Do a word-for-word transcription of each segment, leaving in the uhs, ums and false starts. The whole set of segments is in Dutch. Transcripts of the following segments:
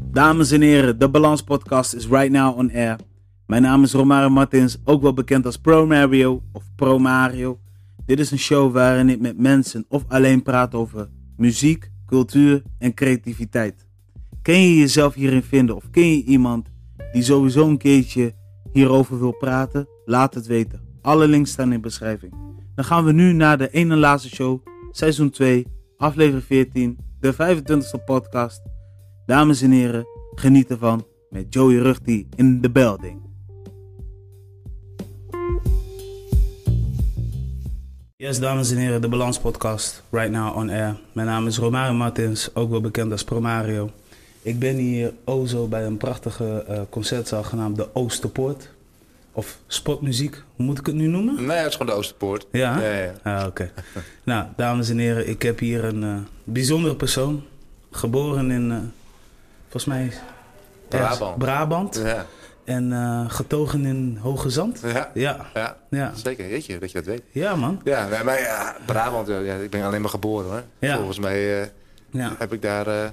Dames en heren, de Balans Podcast is right now on air. Mijn naam is Romario Martins, ook wel bekend als Pro Mario of Pro Mario. Dit is een show waarin ik met mensen of alleen praat over muziek, cultuur en creativiteit. Ken je jezelf hierin vinden of ken je iemand die sowieso een keertje hierover wil praten? Laat het weten. Alle links staan in de beschrijving. Dan gaan we nu naar de ene laatste show, seizoen twee, aflevering veertien, de vijfentwintigste podcast. Dames en heren, geniet ervan met Joey Rugti in the building. Yes, dames en heren, de Balans Podcast, right now on air. Mijn naam is Romario Martins, ook wel bekend als Pro Mario. Ik ben hier oh zo bij een prachtige uh, concertzaal genaamd de Oosterpoort. Of sportmuziek, hoe moet ik het nu noemen? Nee, het is gewoon de Oosterpoort. Ja? Ja, ja. Ah, oké. Okay. Nou, dames en heren, ik heb hier een uh, bijzondere persoon. Geboren in, uh, volgens mij... Brabant. Brabant. Ja. En uh, getogen in Hoge Zand. Ja. Ja. Ja. Ja. Zeker, weet je, dat je dat weet. Ja, man. Ja, nee, maar ja, Brabant, ja, ik ben alleen maar geboren hoor. Ja. Volgens mij uh, Ja. heb ik daar uh,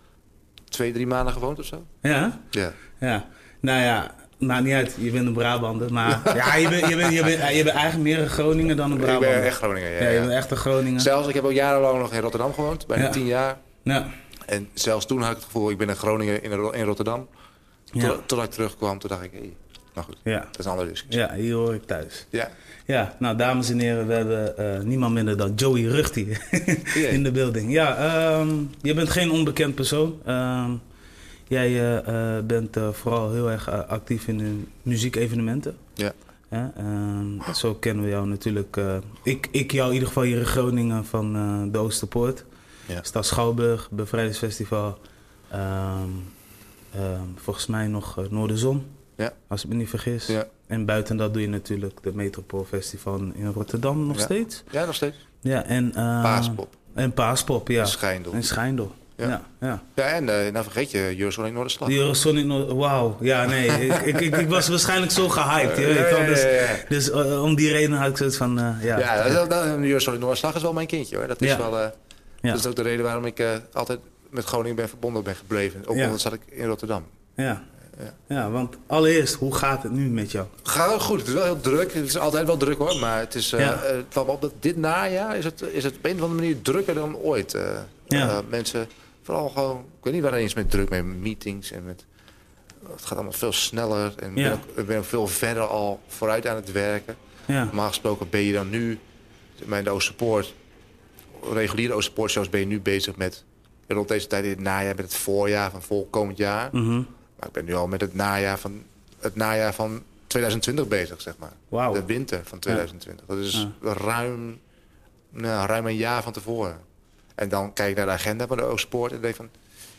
twee, drie maanden gewoond of zo. Ja? Ja. Ja. Nou ja, maakt niet uit. Je bent een Brabander. Maar ja, je bent, je bent, je bent, je bent eigenlijk meer een Groninger dan een Brabander. Ik ben echt Groninger, ja. Ja, je ja. bent echt een Groninger. Zelfs, ik heb ook jarenlang nog in Rotterdam gewoond, bijna Ja. tien jaar. Ja. En zelfs toen had ik het gevoel, ik ben een Groninger in, in Rotterdam. Ja. Tot, tot ik terugkwam, toen dacht ik, hé, hey, nou goed, Ja. dat is een andere discussie. Ja, hier hoor ik thuis. Ja. Ja, nou dames en heren, we hebben uh, niemand minder dan Joey Rugti in de building. Ja, um, je bent geen onbekend persoon. Um, jij uh, uh, bent uh, vooral heel erg uh, actief in de muziekevenementen. Ja. Ja, um, zo kennen we jou natuurlijk. Uh, ik, ik jou in ieder geval hier in Groningen van uh, de Oosterpoort. Ja. Stad Schouwburg, Bevrijdingsfestival. Um, um, volgens mij nog uh, Noorderzon, Ja. als ik me niet vergis. Ja. En buiten dat doe je natuurlijk de Metropoolfestival in Rotterdam nog Ja. steeds. Ja, nog steeds. Ja, en, uh, Paaspop. En Paaspop, ja. En Schijndel. En Schijndel. Ja. Ja, ja. Ja, en uh, nou vergeet je Eurosonic Noorderslag. Die Eurosonic Noord... Wauw. Ja, nee. ik, ik, ik, ik was waarschijnlijk zo gehyped. Je weet Ja, wel. ja, Dus, ja, ja. dus uh, om die reden had ik zoiets van... Uh, ja, Ja, dat, dat, de Eurosonic Noorderslag is wel mijn kindje hoor. Dat is, Ja. wel, uh, Ja. dat is ook de reden waarom ik uh, altijd met Groningen ben verbonden ben gebleven. Ook Ja. omdat zat ik in Rotterdam. ja. Ja. Ja, want allereerst, hoe gaat het nu met jou? Gaat wel goed. Het is wel heel druk. Het is altijd wel druk hoor. Maar het is uh, Ja. uh, het valt me op dat dit najaar is het, is het op een of andere manier drukker dan ooit. Uh, Ja. uh, mensen, vooral gewoon, ik weet niet waar eens met druk mee, meetings en met... Het gaat allemaal veel sneller en ik Ja. ben, ook, ik ben ook veel verder al vooruit aan het werken. Ja. Normaal gesproken ben je dan nu, bij de Oosterpoort, reguliere Oosterpoort shows ben je nu bezig met, rond deze tijd in het najaar, met het voorjaar van volkomend jaar. Mm-hmm. Maar ik ben nu al met het najaar van, het najaar van twintig twintig bezig, zeg maar. Wauw. De winter van twintig twintig. Dat is Ja. ruim, nou, ruim een jaar van tevoren. En dan kijk ik naar de agenda van de Oosterpoort en denk van,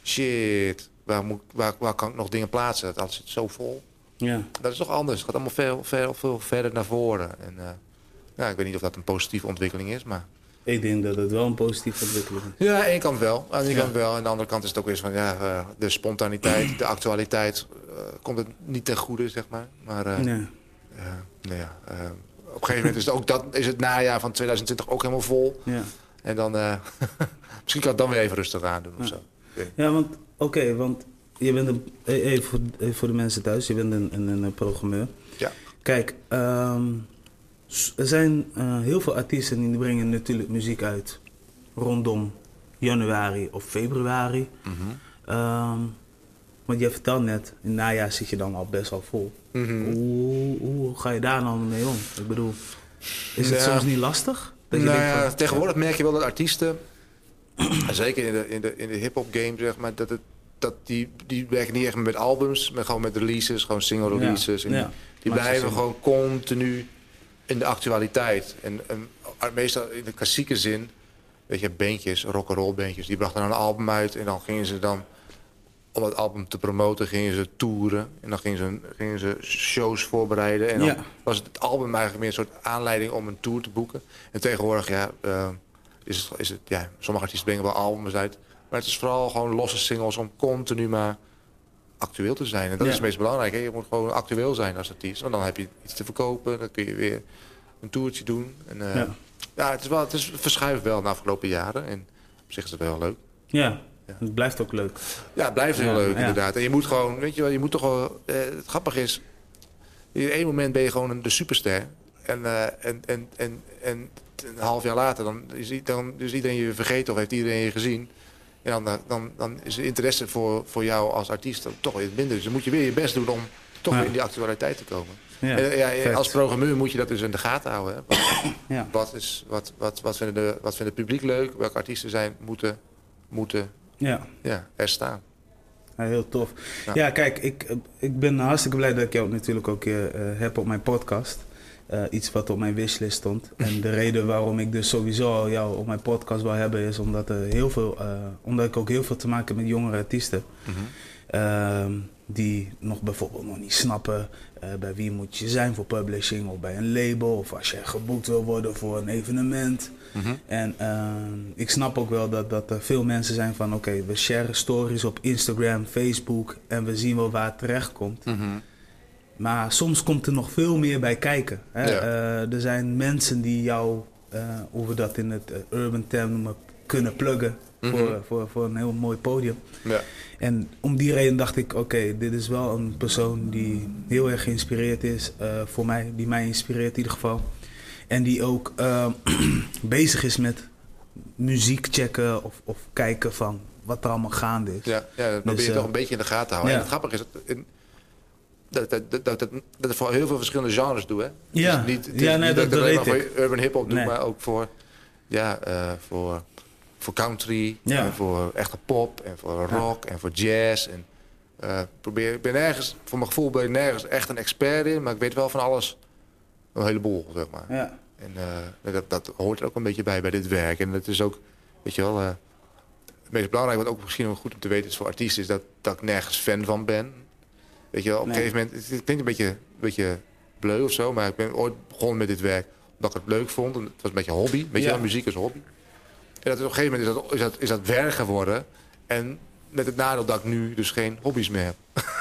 shit, waar, moet, waar, waar kan ik nog dingen plaatsen? Dat zit zo vol. Ja. Dat is toch anders. Het gaat allemaal veel, veel, veel verder naar voren. En, uh, ja, ik weet niet of dat een positieve ontwikkeling is, maar... Ik denk dat het wel een positieve ontwikkeling is. Ja, aan de ene kant wel. Aan de ene Ja. kant wel. En aan de andere kant is het ook weer van, ja, uh, de spontaniteit, de actualiteit, uh, komt het niet ten goede, zeg maar. Maar, uh, Nee. uh, nou ja, uh, op een gegeven moment is het, ook dat, is het najaar van twintig twintig ook helemaal vol. Ja. En dan, uh, misschien kan ik het dan weer even rustig aan doen of zo. Okay. Ja, want, oké, okay, want je bent een, even voor, even voor de mensen thuis, je bent een, een, een programmeur. Ja. Kijk, um, er zijn uh, heel veel artiesten die brengen natuurlijk muziek uit rondom januari of februari. Mm-hmm. Um, want je vertelt net, in het najaar zit je dan al best wel vol. Mm-hmm. Hoe, hoe ga je daar nou mee om? Ik bedoel, is het Ja. soms niet lastig? Dat je Nou, denkt van, ja, tegenwoordig merk je wel dat artiesten, zeker in de, in de, in de hip-hop game, zeg maar, dat, het, dat die, die werken niet echt met albums, maar gewoon met releases, gewoon single releases. Ja, En ja. die die Maakt blijven zin. gewoon continu in de actualiteit. En, en meestal in de klassieke zin, weet je, bandjes, rock'n'roll bandjes, die brachten dan een album uit en dan gingen ze dan, om het album te promoten, gingen ze toeren. En dan gingen ze, gingen ze shows voorbereiden. En dan Ja. was het album eigenlijk meer een soort aanleiding om een tour te boeken. En tegenwoordig, ja, uh, is het, is het, ja, sommige artiesten brengen wel albums uit. Maar het is vooral gewoon losse singles om continu maar actueel te zijn. En dat Ja. is het meest belangrijk. Hè? Je moet gewoon actueel zijn als artiest. Want dan heb je iets te verkopen. Dan kun je weer een toertje doen. En, uh, Ja. ja, het is wel, het is verschuift wel de afgelopen jaren. En op zich is het wel leuk. Ja, ja. Het blijft ook leuk. Ja, het blijft heel ja, leuk ja. inderdaad. En je moet gewoon, weet je wel, je moet toch wel... Uh, het grappige is, in één moment ben je gewoon een, de superster. En, uh, en, en, en, en een half jaar later, dan is, dan is iedereen je vergeten of heeft iedereen je gezien. En dan, dan, dan is de interesse voor, voor jou als artiest toch weer minder. Dus dan moet je weer je best doen om toch ja. weer in die actualiteit te komen. Ja, en, ja, als programmeur moet je dat dus in de gaten houden. Hè? Wat, ja. wat, is, wat, wat, wat, vinden de, wat vindt het publiek leuk? Welke artiesten zijn, moeten, moeten ja. Ja, er staan? Ja, heel tof. Ja, ja kijk, ik, ik ben hartstikke blij dat ik jou natuurlijk ook uh, heb op mijn podcast. Uh, iets wat op mijn wishlist stond. En de reden waarom ik dus sowieso jou op mijn podcast wil hebben is omdat, er heel veel, uh, omdat ik ook heel veel te maken heb met jongere artiesten. Mm-hmm. Uh, die nog bijvoorbeeld nog niet snappen uh, bij wie moet je zijn voor publishing of bij een label. Of als je geboekt wil worden voor een evenement. Mm-hmm. En uh, ik snap ook wel dat, dat er veel mensen zijn van oké, okay, we sharen stories op Instagram, Facebook en we zien wel waar het terecht komt. Mm-hmm. Maar soms komt er nog veel meer bij kijken. Hè? Ja. Uh, er zijn mensen die jou, uh, hoe we dat in het uh, urban term noemen, kunnen pluggen mm-hmm. voor, voor, voor een heel mooi podium. Ja. En om die reden dacht ik, oké, okay, dit is wel een persoon die heel erg geïnspireerd is uh, voor mij. Die mij inspireert in ieder geval. En die ook uh, bezig is met muziek checken of, of kijken van wat er allemaal gaande is. Ja, ja dat probeer dus, je uh, toch een beetje in de gaten te houden. Ja. En het grappige is dat... In, Dat, dat, dat, dat, dat het voor heel veel verschillende genres doe, hè? Ja, dus niet, het ja, is nee, niet dat, dat dat ik weet alleen ik. voor urban hip-hop doe, nee. maar ook voor, ja, uh, voor, voor country, ja. en voor echte pop, en voor rock, ja. en voor jazz. En, uh, probeer, ik ben nergens, voor mijn gevoel ben ik nergens echt een expert in, maar ik weet wel van alles een heleboel, zeg maar. Ja. En uh, dat, dat hoort er ook een beetje bij, bij dit werk. En het is ook, weet je wel, uh, het meest belangrijk, wat ook misschien wel goed om te weten is voor artiesten, is dat, dat ik nergens fan van ben. Weet je wel, op een nee. gegeven moment, het klinkt een beetje, een beetje bleu of zo, maar ik ben ooit begonnen met dit werk omdat ik het leuk vond. Het was een beetje hobby, weet je ja. wel, muziek is hobby. En dat is op een gegeven moment is dat, is, dat, is dat werk geworden. En met het nadeel dat ik nu dus geen hobby's meer heb.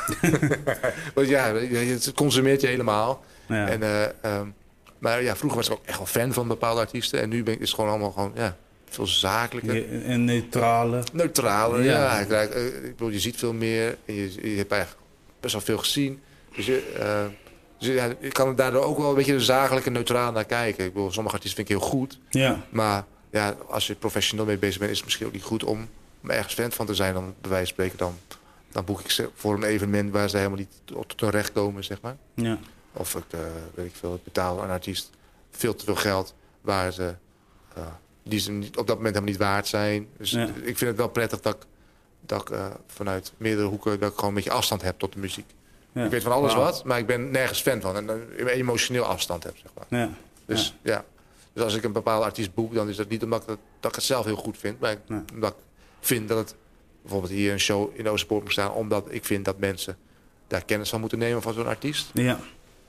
Want ja, het consumeert je helemaal. Ja. En, uh, um, maar ja, vroeger was ik ook echt wel fan van bepaalde artiesten. En nu ben ik, is het gewoon allemaal gewoon, ja, veel zakelijker. En neutrale. Neutrale, ja. ja. Ik, ik bedoel, je ziet veel meer. En je, je hebt eigenlijk best wel veel gezien. Dus, je, uh, dus ja, ik kan er daardoor ook wel een beetje zakelijk en neutraal naar kijken. Ik bedoel, sommige artiesten vind ik heel goed. Ja. Maar ja, als je professioneel mee bezig bent, is het misschien ook niet goed om, om ergens fan van te zijn. Dan bij wijze van spreken, dan, dan boek ik ze voor een evenement waar ze helemaal niet tot hun recht komen, zeg maar. Ja. Of ik, uh, weet ik veel, betaal een artiest veel te veel geld waar ze, uh, die ze niet, op dat moment helemaal niet waard zijn. Dus ja. ik vind het wel prettig dat ik, dat ik uh, vanuit meerdere hoeken dat ik gewoon een beetje afstand heb tot de muziek. Ja. Ik weet van alles wow. wat, maar ik ben nergens fan van. En uh, emotioneel afstand heb, zeg maar. Ja. Dus ja. ja. Dus als ik een bepaalde artiest boek, dan is dat niet omdat ik, dat, dat ik het zelf heel goed vind. Maar ik, ja. omdat ik vind dat het bijvoorbeeld hier een show in de Oosterpoort moet staan. Omdat ik vind dat mensen daar kennis van moeten nemen van zo'n artiest. Ja.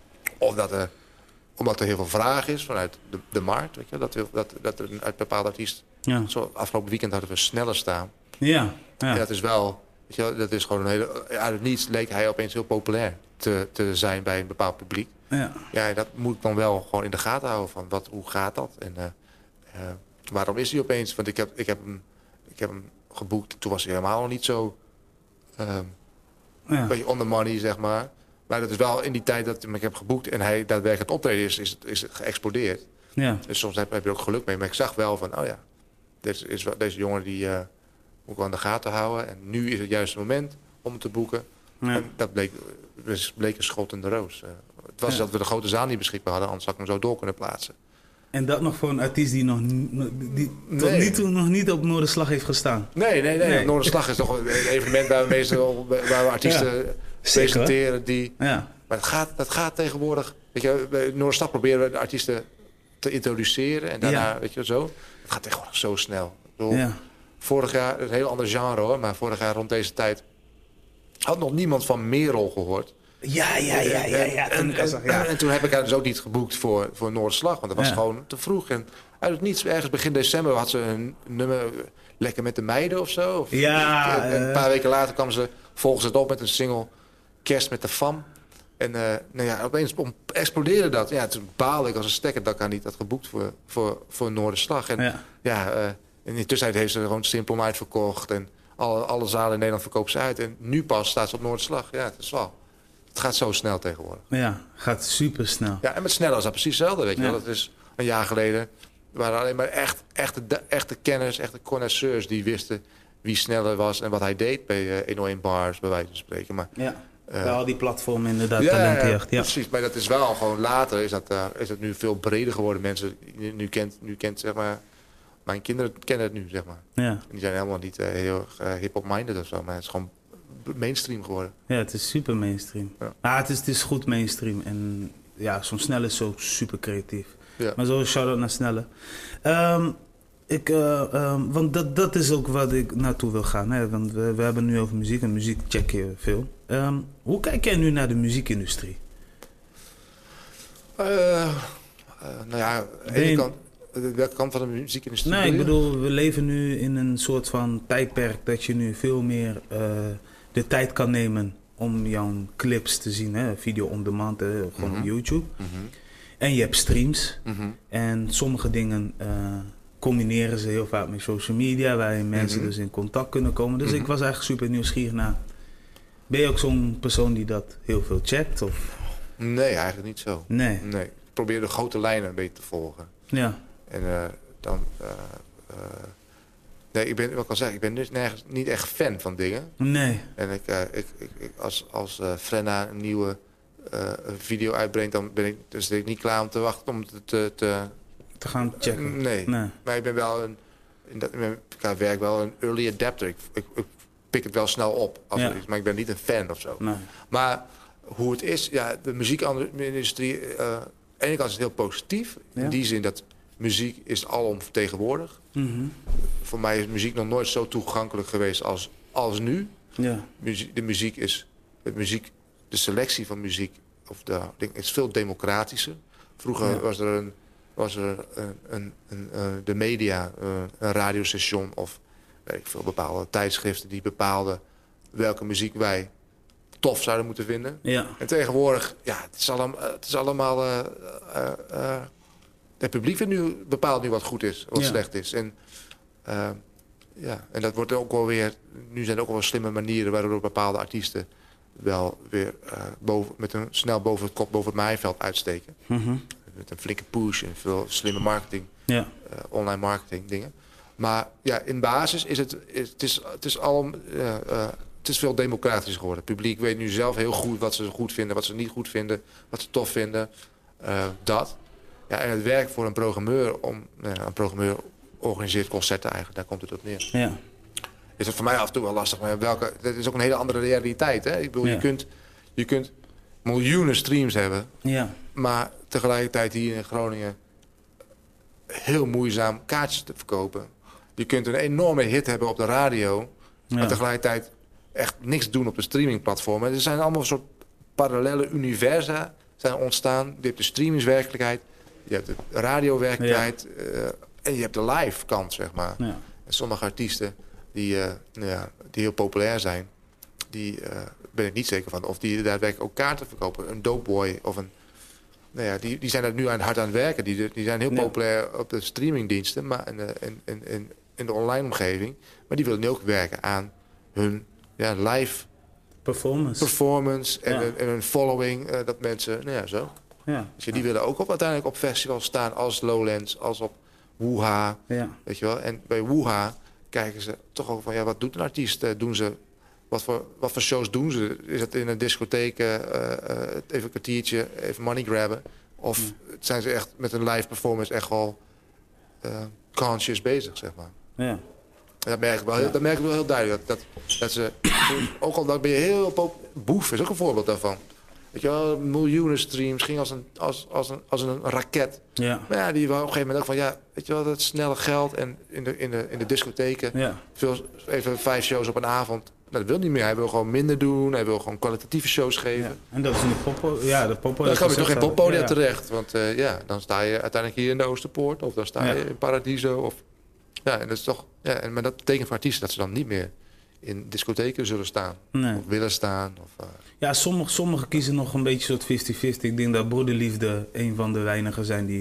Of dat er, omdat er heel veel vraag is vanuit de, de markt. Weet je, dat, dat, dat er een bepaalde artiest... Ja. Zo, afgelopen weekend hadden we sneller staan. Ja. Ja. En dat is wel... Weet je, dat is gewoon een hele... Uit het niets leek hij opeens heel populair te, te zijn bij een bepaald publiek. Ja. Ja, dat moet ik dan wel gewoon in de gaten houden. Van wat, hoe gaat dat? En uh, uh, waarom is hij opeens? Want ik heb, ik, heb hem, ik heb hem geboekt. Toen was hij helemaal nog niet zo... Um, ja. Een beetje on the money, zeg maar. Maar dat is wel in die tijd dat ik hem heb geboekt... en hij daadwerkelijk het optreden is, is, is geëxplodeerd. Ja. Dus soms heb, heb je er ook geluk mee. Maar ik zag wel van, oh ja... Deze, is, deze jongen die uh, moet ik aan de gaten houden. En nu is het juiste moment om hem te boeken. Ja. En dat bleek, dus bleek een schot in de roos. Uh, het was ja. dat we de grote zaal niet beschikbaar hadden... anders had ik hem zo door kunnen plaatsen. En dat nog voor een artiest die, nog, die nee. tot nu toe nog niet op Noorderslag heeft gestaan? Nee, nee, nee. nee. Noorderslag is toch een evenement waar we, meestal, waar we artiesten ja. presenteren. Die, ja. Maar dat gaat, dat gaat tegenwoordig... Weet je, bij Noorderslag proberen we de artiesten te introduceren. En daarna, ja. weet je zo... Het gaat tegenwoordig zo snel. Ik bedoel, ja. Vorig jaar, een heel ander genre hoor... maar vorig jaar rond deze tijd... had nog niemand van Merel gehoord. Ja, ja, ja, ja. ja. En, en, en, ja. en toen heb ik haar dus ook niet geboekt voor, voor Noorderslag. Want dat was ja. gewoon te vroeg. En uit het niets, ergens begin december... had ze een nummer Lekker met de Meiden of zo. Of, ja. En een paar weken later kwam ze volgens het op met een single... Kerst met de Fam. En uh, nou ja, opeens explodeerde dat. Ja, toen baalde ik als een stekker dat ik haar niet had geboekt voor, voor, voor Noorderslag. En ja, ja uh, in de tussentijd heeft ze gewoon simpel uitverkocht. En Alle, alle zalen in Nederland verkopen ze uit. En nu pas staat ze op Noorderslag. Ja, het is wel. Het gaat zo snel tegenwoordig. Ja, gaat super snel. Ja, en met sneller is dat precies hetzelfde, weet je Ja. wel. Dat is een jaar geleden. Er waren alleen maar echt, echte, echte kenners, echte connoisseurs die wisten wie sneller was en wat hij deed bij uh, honderdéén bars, bij wijze van spreken. Maar, Ja, uh, bij al die platformen inderdaad, ja, talentenjacht. Ja, precies. Maar dat is wel gewoon later, is dat, uh, is dat nu veel breder geworden. Mensen, nu, nu kent, nu kent, zeg maar, mijn kinderen kennen het nu, zeg maar. ja. En die zijn helemaal niet uh, heel uh, hip-hop-minded of zo, maar het is gewoon mainstream geworden. Ja, het is super mainstream. Ja. Maar het is, het is goed mainstream. En ja, zo'n Snelle is ook super creatief. Ja. Maar zo shout-out naar Snelle. Um, ik, uh, um, want dat, dat is ook wat ik naartoe wil gaan. Hè? Want we, we hebben nu over muziek en muziek check je veel. Um, hoe kijk jij nu naar de muziekindustrie? Uh, uh, nou ja, aan de ene je... kant, welke kant van de muziekindustrie? Nee, ik bedoel, we leven nu in een soort van tijdperk dat je nu veel meer uh, de tijd kan nemen om jouw clips te zien. Hè? Video on demand, hè? Gewoon Mm-hmm. op YouTube. Mm-hmm. En je hebt streams. Mm-hmm. En sommige dingen uh, combineren ze heel vaak met social media, waarin mensen Mm-hmm. dus in contact kunnen komen. Dus Mm-hmm. ik was eigenlijk super nieuwsgierig naar. Ben je ook zo'n persoon die dat heel veel checkt? Of? Nee, eigenlijk niet zo. Nee. Nee. Ik probeer de grote lijnen een beetje te volgen. Ja. En uh, dan... Uh, uh, nee, ik ben, wat ik al zeg, ik ben dus nergens, niet echt fan van dingen. Nee. En ik, uh, ik, ik, ik, als, als uh, Frenna een nieuwe uh, video uitbrengt, dan ben ik, dus ben ik niet klaar om te wachten om te... te, te Te gaan checken? Uh, nee. nee. Maar ik ben wel een... In, dat, in mijn werk wel een early adapter. Ik, ik, ik pik het wel snel op. Als ja. er is, maar ik ben niet een fan of zo. Nee. Maar hoe het is, ja, de muziekindustrie... Uh, aan de ene kant is het heel positief. Ja. In die zin dat muziek is alom vertegenwoordigd. Mm-hmm. Voor mij is muziek nog nooit zo toegankelijk geweest als, als nu. Ja. Muziek, de muziek is... De, muziek, de selectie van muziek of de, is veel democratischer. Vroeger ja. was er een... was er een, een, een, een, de media, een radiostation of weet ik veel, bepaalde tijdschriften die bepaalden welke muziek wij tof zouden moeten vinden. Ja. En tegenwoordig, ja, het is allemaal, het is allemaal uh, uh, uh, het publiek vindt nu, bepaalt nu wat goed is, wat ja. slecht is. En, uh, ja, en dat wordt ook wel weer, nu zijn er ook wel slimme manieren waardoor bepaalde artiesten wel weer uh, boven, met een snel boven het kop, boven het maaiveld uitsteken. Mm-hmm. Met een flinke push en veel slimme marketing, ja. uh, online marketing dingen. Maar ja, in basis is het, is, het, is, het, is al, uh, uh, het is veel democratischer geworden. Het publiek weet nu zelf heel goed wat ze goed vinden, wat ze niet goed vinden, wat ze tof vinden. Uh, dat. Ja, en het werk voor een programmeur, om, uh, een programmeur organiseert concerten eigenlijk, daar komt het op neer. Ja. Is het voor mij af en toe wel lastig, maar welke, dat is ook een hele andere realiteit. Hè? Ik bedoel, ja. je, kunt, je kunt miljoenen streams hebben, ja. maar tegelijkertijd hier in Groningen heel moeizaam kaartjes te verkopen. Je kunt een enorme hit hebben op de radio, ja. maar tegelijkertijd echt niks doen op de streamingplatformen. Er zijn allemaal een soort parallele universa zijn ontstaan. Je hebt de streamingswerkelijkheid, je hebt de radiowerkelijkheid ja. uh, en je hebt de live kant, zeg maar. Ja. En sommige artiesten die, uh, ja, die heel populair zijn, die uh, ben ik niet zeker van. Of die daadwerkelijk ook kaarten verkopen. Een Dopeboy of een... Nou ja, die, die zijn er nu aan hard aan het werken. Die, die zijn heel ja. populair op de streamingdiensten, maar in de, in, in, in, in de online omgeving. Maar die willen nu ook werken aan hun ja, live performance, performance en, ja. en, en hun following. Uh, dat mensen, nou ja, zo. Ja. Dus ja, die willen ook op, uiteindelijk op festivals staan als Lowlands, als op Woeha. Ja. Weet je wel? En bij Woeha kijken ze toch ook van, ja, wat doet een artiest? Uh, doen ze... Wat voor, wat voor shows doen ze? Is het in een discotheek, uh, uh, even een kwartiertje, even money grabben? Of ja. zijn ze echt met een live performance echt wel uh, conscious bezig, zeg maar? Ja. En dat merk ik wel, ja. dat merk ik wel heel duidelijk. Dat, dat, dat ze, ook al dat ben je heel... Pop, Boef is ook een voorbeeld daarvan. Weet je wel, miljoenen streams, ging als een, als, als een, als een raket. Ja. Maar ja, die wou op een gegeven moment ook van, ja, weet je wel, dat snelle geld en in de, in de, in de discotheken. Ja. Veel, even vijf shows op een avond. Nou, dat wil niet meer. Hij wil gewoon minder doen. Hij wil gewoon kwalitatieve shows geven. Ja. En dat is in de poppo. Ja, de poppo. Dan gaan we toch geen poppodia ja. terecht. Want uh, ja, dan sta je uiteindelijk hier in de Oosterpoort. Of dan sta je ja. in Paradiso. Of, ja, en dat is toch... Ja, en, maar dat betekent voor artiesten dat ze dan niet meer in discotheken zullen staan. Nee. Of willen staan. Of, uh... Ja, sommigen sommige kiezen nog een beetje soort vijftig vijftig. Ik denk dat Broederliefde een van de weinigen zijn die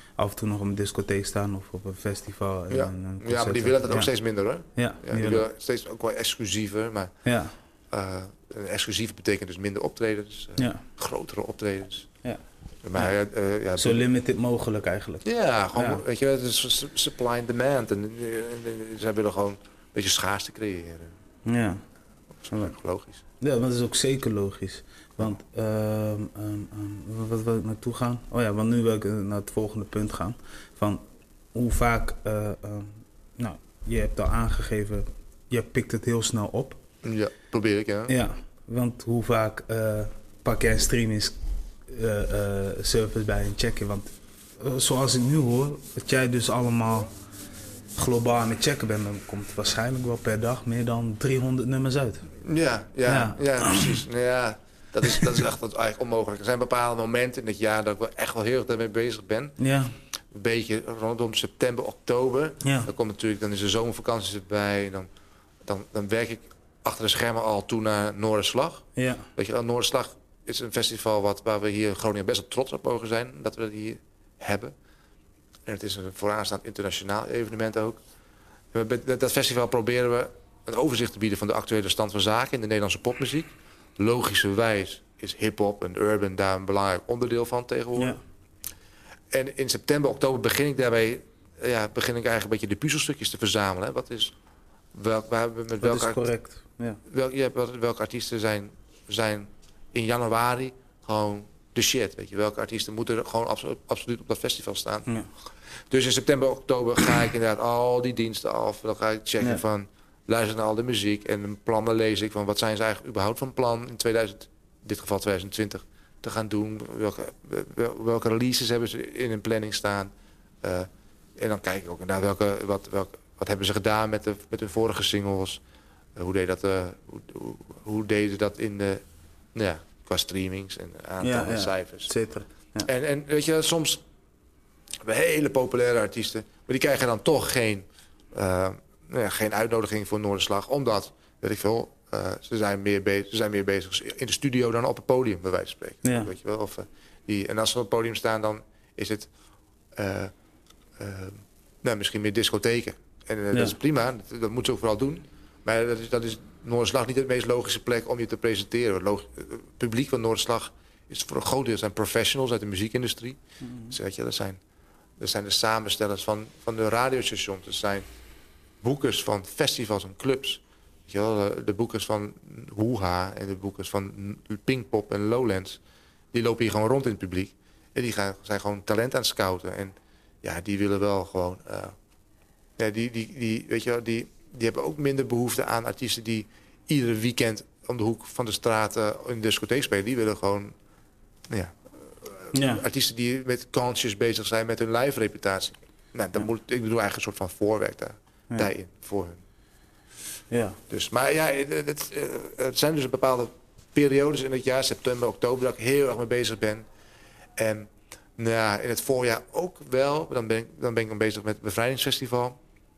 af en toe nog op een discotheek staan of op een festival. En Ja, een, een ja maar die willen dat ja. ook steeds minder hoor. Ja, ja, die die willen... willen steeds ook wel exclusiever. Maar Ja. uh, exclusief betekent dus minder optredens. Uh, Ja. Grotere optredens. Ja. Maar, ja. Uh, ja, Zo limited mogelijk eigenlijk. Ja, gewoon, ja. weet je, het is supply and demand. En, en, en zij willen gewoon een beetje schaarste creëren. Ja. Dat is logisch. Ja, dat is ook zeker logisch. Want, uh, um, um, wat wil ik naartoe gaan? Oh ja, want nu wil ik naar het volgende punt gaan. Van hoe vaak, uh, um, nou, je hebt al aangegeven, je pikt het heel snel op. Ja, probeer ik, ja. Ja, want hoe vaak uh, pak jij een streaming uh, uh, service bij en checken? Want uh, zoals ik nu hoor, dat jij dus allemaal globaal aan het checken bent, dan komt waarschijnlijk wel per dag meer dan driehonderd nummers uit. Ja, ja, ja. ja. ja precies. Nou ja, dat is, dat is echt dat eigenlijk onmogelijk. Er zijn bepaalde momenten in het jaar dat ik wel echt wel heel erg daarmee bezig ben. Ja. Een beetje rondom september, oktober. Ja. Dan komt natuurlijk, dan is de zomervakantie erbij. Dan, dan, dan werk ik achter de schermen al toe naar Noorderslag. Ja. Weet je wel, Noorderslag is een festival wat, waar we hier in Groningen best wel trots op mogen zijn. Dat we dat hier hebben. En het is een vooraanstaand internationaal evenement ook. Met dat festival proberen we een overzicht te bieden van de actuele stand van zaken in de Nederlandse popmuziek. Logischerwijs is hip-hop en urban daar een belangrijk onderdeel van tegenwoordig. Ja. En in september, oktober begin ik daarbij, ja, begin ik eigenlijk een beetje de puzzelstukjes te verzamelen. Hè. Wat is, welk, waar we met welke, dat is correct. Ja. Welk, ja, welke artiesten zijn, zijn in januari gewoon de shit. Weet je, welke artiesten moeten er gewoon absolu- absoluut op dat festival staan. Ja. Dus in september, oktober ga ik inderdaad al die diensten af. Dan ga ik checken ja. van, luister naar al de muziek. En een plannen lees ik van, wat zijn ze eigenlijk überhaupt van plan in tweeduizend, in dit geval tweeduizend twintig te gaan doen. Welke, wel, welke releases hebben ze in hun planning staan. Uh, en dan kijk ik ook naar welke, wat, welke, wat hebben ze gedaan met, de, met hun vorige singles. Uh, hoe, deed dat, uh, hoe, hoe, hoe deden ze dat in de, nou ja, qua streamings en aantallen ja, ja. cijfers. Zeker. Ja. En, en weet je, soms hebben hele populaire artiesten, maar die krijgen dan toch geen, uh, nou ja, geen uitnodiging voor Noorderslag. Omdat, weet ik veel, uh, ze, zijn meer be- ze zijn meer bezig in de studio dan op het podium, bij wijze van spreken. Ja. Weet je wel? Of, uh, die, en als ze op het podium staan, dan is het uh, uh, nou, misschien meer discotheken. En uh, ja. dat is prima, dat, dat moeten ze ook vooral doen. Maar dat is, dat is Noorderslag niet de meest logische plek om je te presenteren. Log- het publiek van Noorderslag is voor een groot deel zijn professionals uit de muziekindustrie. Mm-hmm. Dus weet je, dat zijn, dat zijn de samenstellers van, van de radiostations. Dat zijn boekers van festivals en clubs. Weet je wel, de boekers van Hoeha en de boekers van Pinkpop en Lowlands. Die lopen hier gewoon rond in het publiek. En die gaan, zijn gewoon talent aan het scouten. En ja, die willen wel gewoon... Uh, ja, die, die, die, weet je wel, die, die hebben ook minder behoefte aan artiesten die iedere weekend om de hoek van de straat uh, in de discotheek spelen. Die willen gewoon... Ja, ja. artiesten die met conscious bezig zijn met hun live reputatie. Nou, dan moet, ik bedoel eigenlijk een soort van voorwerk daar, ja. daarin voor hun. Ja. Dus, maar ja, het, het, het zijn dus bepaalde periodes in het jaar, september, oktober, dat ik heel erg mee bezig ben. En nou ja, in het voorjaar ook wel. Dan ben ik dan, ben ik dan bezig met het Bevrijdingsfestival.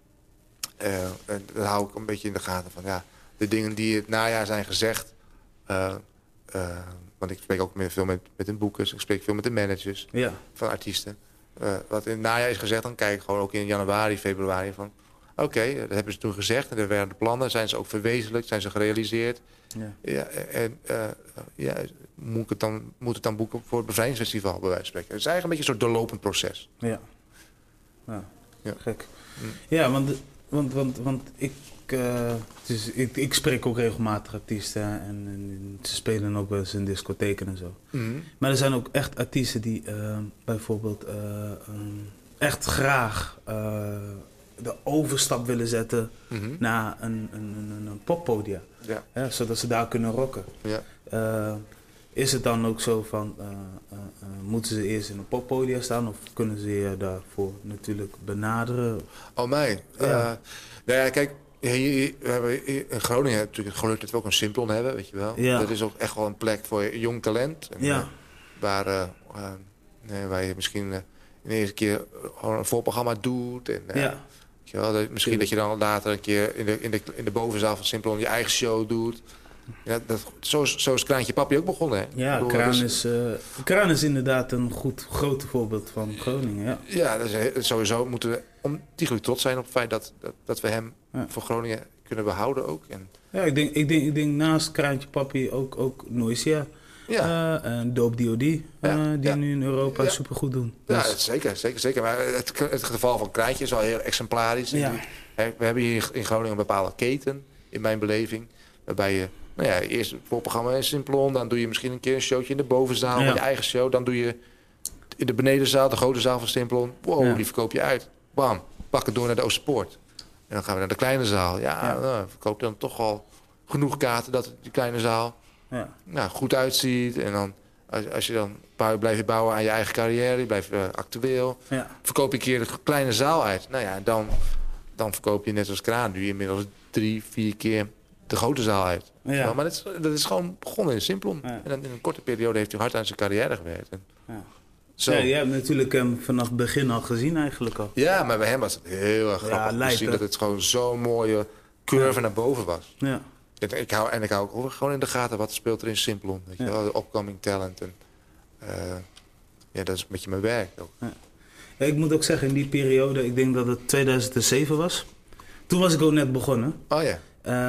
Uh, en dan hou ik een beetje in de gaten van ja, de dingen die het najaar zijn gezegd. Uh, uh, Want ik spreek ook veel met, met de boekers. Ik spreek veel met de managers ja. van artiesten. Uh, wat in het najaar is gezegd, dan kijk ik gewoon ook in januari, februari van... Oké, okay, dat hebben ze toen gezegd. En er werden de plannen. Zijn ze ook verwezenlijkt? Zijn ze gerealiseerd? Ja. Ja, en uh, ja, moet, ik het dan, moet het dan boeken voor het Bevrijdingsfestival, bij wijze van spreken? Het is eigenlijk een beetje een soort doorlopend proces. Ja. Ja, ja. Gek. Hm. Ja, want, want, want, want ik... Uh, dus ik, ik spreek ook regelmatig artiesten en, en ze spelen ook wel eens in discotheken en zo. Mm-hmm. Maar er zijn ook echt artiesten die uh, bijvoorbeeld uh, um, echt graag uh, de overstap willen zetten mm-hmm. naar een, een, een, een poppodium. Ja. Ja, zodat ze daar kunnen rocken. Ja. Uh, is het dan ook zo van, uh, uh, uh, moeten ze eerst in een poppodium staan of kunnen ze je daarvoor natuurlijk benaderen? Oh mij? Ja. Uh, nou ja, kijk... Ja, hier, we hebben in Groningen natuurlijk het geluk dat we ook een Simplon hebben, weet je wel. Ja. Dat is ook echt wel een plek voor jong talent. En, ja. uh, waar, uh, uh, nee, waar je misschien uh, in de eerste keer gewoon een voorprogramma doet. En, uh, ja. weet je wel, dat, misschien ja. dat je dan later een keer in de, in de, in de bovenzaal van Simplon je eigen show doet. Ja, dat, zo, is, zo is Kraantje Papi ook begonnen. Hè? Ja, bedoel, Kraan, dus, is, uh, Kraan is inderdaad een goed, groot voorbeeld van Groningen. Ja, ja dat is, sowieso moeten we ontiegelijk trots zijn op het feit dat, dat, dat we hem ja. voor Groningen kunnen behouden ook. En... Ja, ik denk, ik, denk, ik denk naast Kraantje Papi ook, ook Noisia. Ja. Uh, en Dope D O D, uh, ja. die ja. nu in Europa ja. supergoed doen. Dus... Ja, zeker, zeker, zeker. Maar het, het geval van Kraantje is wel heel exemplarisch. Ja. Die, we hebben hier in Groningen een bepaalde keten, in mijn beleving. Waarbij je, nou ja, eerst het voorprogramma in Simplon. Dan doe je misschien een keer een showtje in de bovenzaal ja. van je eigen show. Dan doe je in de benedenzaal, de grote zaal van Simplon. Wow, ja. die verkoop je uit. Bam, pak het door naar de Oosterpoort. En dan gaan we naar de kleine zaal. Ja, ja. Nou, verkoop dan toch al genoeg kaarten dat die kleine zaal ja. nou, goed uitziet. En dan, als, als je dan blijft bouwen aan je eigen carrière, je blijft uh, actueel. Ja. Verkoop je een keer de kleine zaal uit. Nou ja, dan, dan verkoop je net als Kraan nu inmiddels drie, vier keer de grote zaal uit. Ja. Ja, maar dat is, dat is gewoon begonnen in Simplon. Ja. En dan in een korte periode heeft hij hard aan zijn carrière gewerkt. En ja. Zo. Ja, je hebt natuurlijk hem vanaf het begin al gezien eigenlijk al. Ja, maar bij hem was het heel erg grappig ja, te zien dat het gewoon zo'n mooie curve ja. naar boven was. Ja. En ik hou, en ik hou ook gewoon in de gaten wat speelt er in Simplon. Weet je ja. wel, de upcoming talent. En, uh, ja, dat is een beetje mijn werk ook. Ja. Ja, ik moet ook zeggen, in die periode, ik denk dat het tweeduizend zeven was. Toen was ik ook net begonnen. Oh ja.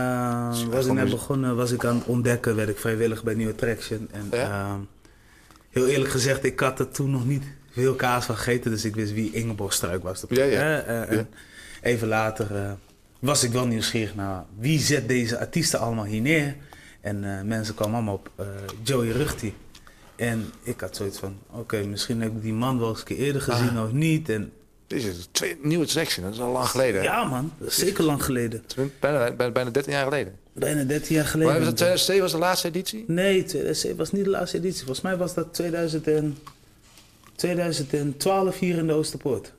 Uh, was ik net begonnen, was ik aan het ontdekken, werd ik vrijwillig bij New Attraction. En ja. uh, heel eerlijk gezegd, ik had er toen nog niet veel kaas van gegeten, dus ik wist wie Ingeborg Struik was. Ja, ja. Uh, uh, ja. Even later uh, was ik wel nieuwsgierig naar wie zet deze artiesten allemaal hier neer. En uh, mensen kwamen allemaal op uh, Joey Rugti. En ik had zoiets van, oké, okay, misschien heb ik die man wel eens een keer eerder gezien ah. of niet. En dit is een nieuwe Attraction, dat is al lang geleden. Ja man, dat is zeker lang geleden. Bijna, bijna, bijna dertien jaar geleden. Bijna dertien jaar geleden. Maar was dat tweeduizend zeven was de laatste editie? Nee, tweeduizend zeven was niet de laatste editie. Volgens mij was dat tweeduizend en, tweeduizend twaalf hier in de Oosterpoort.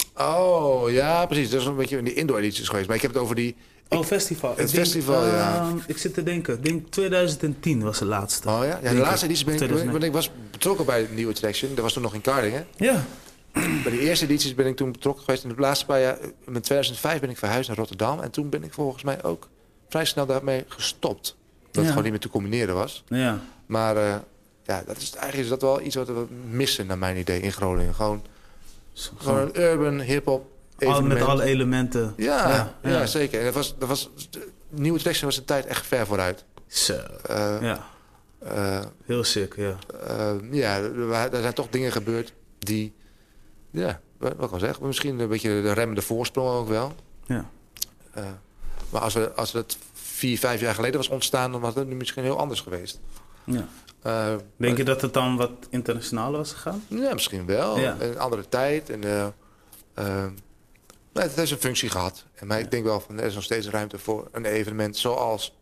Oh, ja precies. Dat is een beetje in die indoor edities geweest. Maar ik heb het over die... Ik, oh, festival. Het ik festival, denk, ja. Uh, ik zit te denken. Ik denk tweeduizend tien was de laatste. Oh ja? Ja, de laatste editie ben ik... Want ik was betrokken bij de nieuwe Attraction. Dat was toen nog in Kardingen. Ja. Bij de eerste edities ben ik toen betrokken geweest. In de laatste paar jaar, in tweeduizend vijf ben ik verhuisd naar Rotterdam. En toen ben ik volgens mij ook vrij snel daarmee gestopt. Dat ja. het gewoon niet meer te combineren was. Ja. Maar uh, ja, dat is, eigenlijk is dat wel iets wat we missen naar mijn idee in Groningen. Gewoon, gewoon een urban, hip-hop evenement. Met alle elementen. Ja, ja, ja. ja zeker. En dat was, dat was, de nieuwe Attraction was een tijd echt ver vooruit. Zo, uh, ja. Uh, Heel sick, ja. Uh, ja, er zijn toch dingen gebeurd die... Ja, wat ik al zeg. Misschien een beetje de remmende voorsprong ook wel. Ja. Uh, maar als, we, als het vier, vijf jaar geleden was ontstaan, dan was het nu misschien heel anders geweest. Ja. Uh, Denk je dat het dan wat internationaal was gegaan? Ja, misschien wel. Ja. Een andere tijd. En, uh, uh, maar het heeft een functie gehad. En maar ja. ik denk wel, van, er is nog steeds ruimte voor een evenement zoals...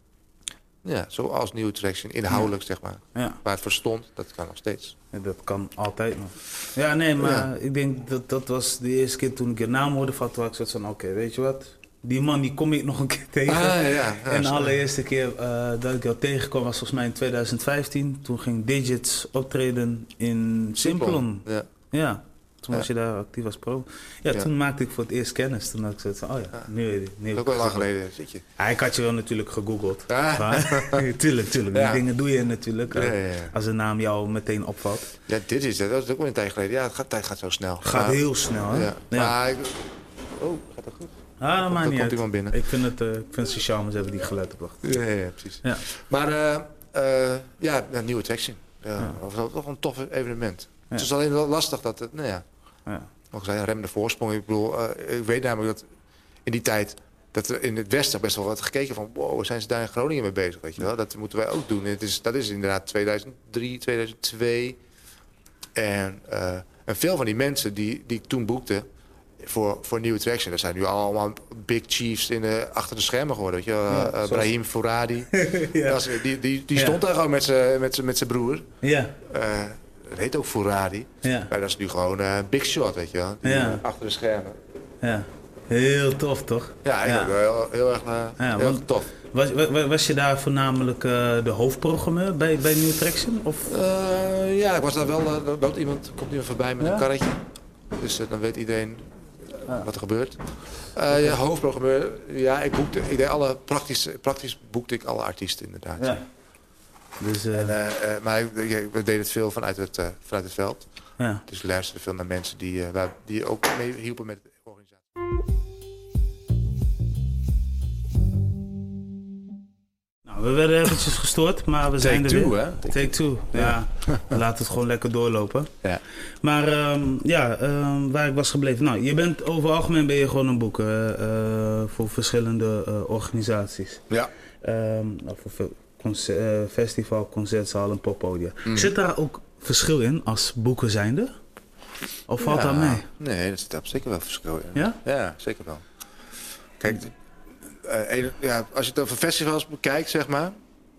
Ja, zoals New Attraction, inhoudelijk ja. zeg maar. Ja. Waar het voor stond, dat kan nog steeds. Ja, dat kan altijd nog. Ja, nee, maar ja. ik denk dat dat was de eerste keer toen ik je naam hoorde van, toen ik zoiets van, oké, okay, weet je wat? Die man, die kom ik nog een keer tegen. Ah, ja, ja, en de allereerste keer uh, dat ik jou tegenkwam was volgens mij in tweeduizend vijftien. Toen ging Digits optreden in Simplon. Ja. ja. Toen was ja. je daar actief als pro. Ja, ja, toen maakte ik voor het eerst kennis. Toen had ik zoiets van, oh ja, ja. nu, nu ook wel lang geleden, zit je. Ja, ik had je wel natuurlijk gegoogeld. Ja. Maar, tuurlijk, tuurlijk. Ja. Die dingen doe je natuurlijk. Ja, ja, ja. Als een naam jou meteen opvalt. Ja, dit is het. Dat is ook wel een tijd geleden. Ja, het gaat, tijd gaat zo snel. Gaat maar, heel snel, hè? Ja. Ja. Maar ik, oh, gaat dat goed? Ah, dat maakt niet komt iemand binnen. Ik vind het, uh, ik vind het charmes hebben die geluid op wacht. Ja, ja, ja, precies. Ja. Maar uh, uh, ja, een nieuwe Attraction. Ja, ja. Dat was toch een tof evenement. Ja. Het is alleen wel lastig dat het, nou ja... ja. Nog zei, remmende voorsprong. Ik bedoel, uh, ik weet namelijk dat in die tijd... dat er in het Westen best wel wat gekeken van... wow, zijn ze daar in Groningen mee bezig, weet je wel? Dat moeten wij ook doen. Het is, dat is inderdaad tweeduizend drie, tweeduizend twee. En, uh, en veel van die mensen die, die ik toen boekte... voor, voor New Attraction... dat zijn nu allemaal big chiefs in de, achter de schermen geworden, weet je wel? Ja, uh, Brahim Fouradi. ja. was, die die, die stond ja. daar gewoon met zijn met met broer. Ja. Uh, Het heet ook Fouradi. Ja. Maar dat is nu gewoon een uh, big shot, weet je wel. Ja. Achter de schermen. Ja. Heel tof, toch? Ja, ja. Heel, heel erg uh, ja, heel tof. Was, was, was je daar voornamelijk uh, de hoofdprogrammeur bij, bij New Attraction? Of? Uh, ja, ik was daar wel. Uh, loopt iemand, komt iemand voorbij met ja? een karretje. Dus uh, dan weet iedereen ja. wat er gebeurt. Uh, okay. Ja, hoofdprogrammeur. Ja, ik boekte, ik deed alle praktisch, praktisch boekte ik alle artiesten inderdaad. Ja. Dus, uh... en, uh, uh, maar ik, ik, we deden het veel vanuit het, uh, vanuit het veld. Ja. Dus we luisterden veel naar mensen die, uh, waar, die ook mee hielpen met de organisatie. Nou, we werden eventjes gestoord, maar we zijn Take er two, weer. Hè? Take, Take two, ja. ja. We laten het gewoon lekker doorlopen. Ja. Maar um, ja, um, waar ik was gebleven. Nou, je bent over het algemeen ben je gewoon een boek uh, uh, voor verschillende uh, organisaties. Ja. Um, voor concert, uh, festival, concertzaal en poppodia. Mm. Zit daar ook verschil in als boeken zijnde? Of valt ja, dat mee? Nee, er zit zeker wel verschil in. Ja? Ja, zeker wel. Kijk, uh, een, ja, als je het over festivals bekijkt, zeg maar,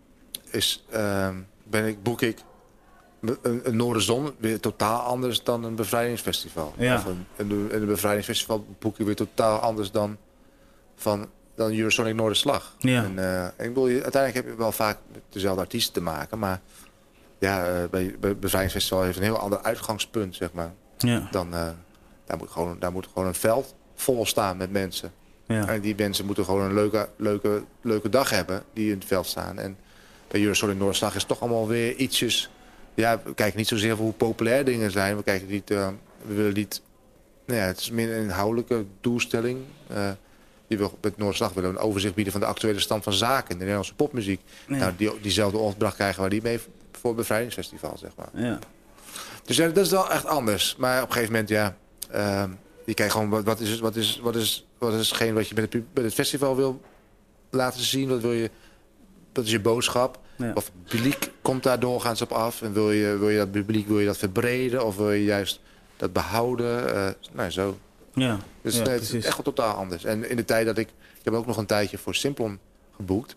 is, uh, ben ik, boek ik een, een Noorderzon weer totaal anders dan een bevrijdingsfestival. Ja. Of een, een, een bevrijdingsfestival boek ik weer totaal anders dan van dan Eurosonic Noorderslag. Ja. En, uh, en ik bedoel, uiteindelijk heb je wel vaak met dezelfde artiesten te maken, maar ja, uh, bij, bij bevrijdingsfestival heeft een heel ander uitgangspunt, zeg maar. Ja. Dan, uh, daar, moet gewoon, daar moet gewoon een veld vol staan met mensen. Ja. En die mensen moeten gewoon een leuke, leuke, leuke dag hebben die in het veld staan. En bij Eurosonic Noorderslag is het toch allemaal weer ietsjes. Ja, we kijken niet zozeer voor hoe populair dingen zijn. We kijken niet, uh, we willen niet. Nou ja, het is meer een inhoudelijke doelstelling. Uh, die wil met Noorderslag willen een overzicht bieden van de actuele stand van zaken in de Nederlandse popmuziek. Ja. Nou, die, diezelfde opdracht krijgen waar die mee voor het bevrijdingsfestival, zeg maar. Ja. Dus ja, dat is wel echt anders. Maar op een gegeven moment, ja, uh, je kijkt gewoon wat, wat is wat is wat is wat is hetgeen wat je met het, met het festival wil laten zien. Wat wil je? Wat is je boodschap? Ja. Of het publiek komt daar doorgaans op af en wil je wil je dat publiek wil je dat verbreden of wil je juist dat behouden? Uh, nou, zo. Ja. Dus ja, nee, het is echt wel totaal anders. En in de tijd dat ik, ik heb ook nog een tijdje voor Simplon geboekt.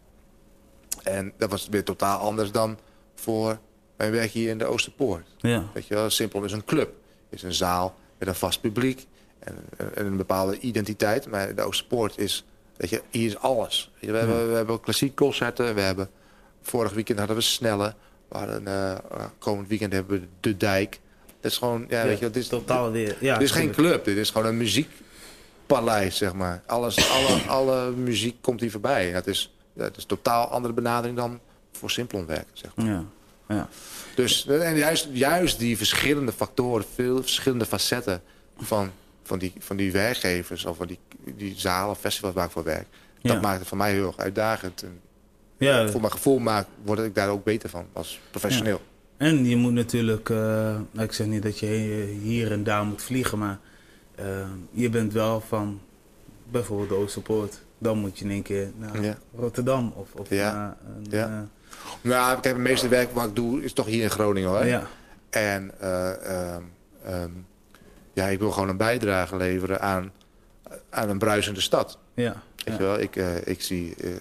En dat was weer totaal anders dan voor mijn werk hier in de Oosterpoort. Ja. Weet je wel, Simplon is een club, is een zaal met een vast publiek en, en een bepaalde identiteit. Maar de Oosterpoort is, weet je, hier is alles. Weet je, we, ja. hebben, we hebben klassiek concerten, we hebben vorig weekend hadden we Snelle, we hadden uh, komend weekend hebben we De Dijk. Dat is gewoon, ja, ja weet je, dit is totaal weer. Ja, dit is geen club, dit is gewoon een muziekpaleis, zeg maar. Alles, alle, alle muziek komt hier voorbij. En dat is, dat is totaal andere benadering dan voor Simplon werken, zeg maar. Ja, ja. Dus en juist, juist die verschillende factoren, veel verschillende facetten van, van, die, van die werkgevers of van die, die zalen, festivals waar ik voor werk, ja. dat maakt het voor mij heel erg uitdagend. En ja. Voor mijn gevoel maakt, word ik daar ook beter van als professioneel. Ja. En je moet natuurlijk, uh, ik zeg niet dat je hier en daar moet vliegen, maar uh, je bent wel van bijvoorbeeld de Oosterpoort. Dan moet je in één keer naar ja. Rotterdam of, of ja. naar... Een, ja. Uh, nou, kijk, het meeste werk wat ik doe is toch hier in Groningen, hoor. Ja. En uh, um, um, ja, ik wil gewoon een bijdrage leveren aan, aan een bruisende stad. Ja. Weet ja. je wel, ik, uh, ik zie uh,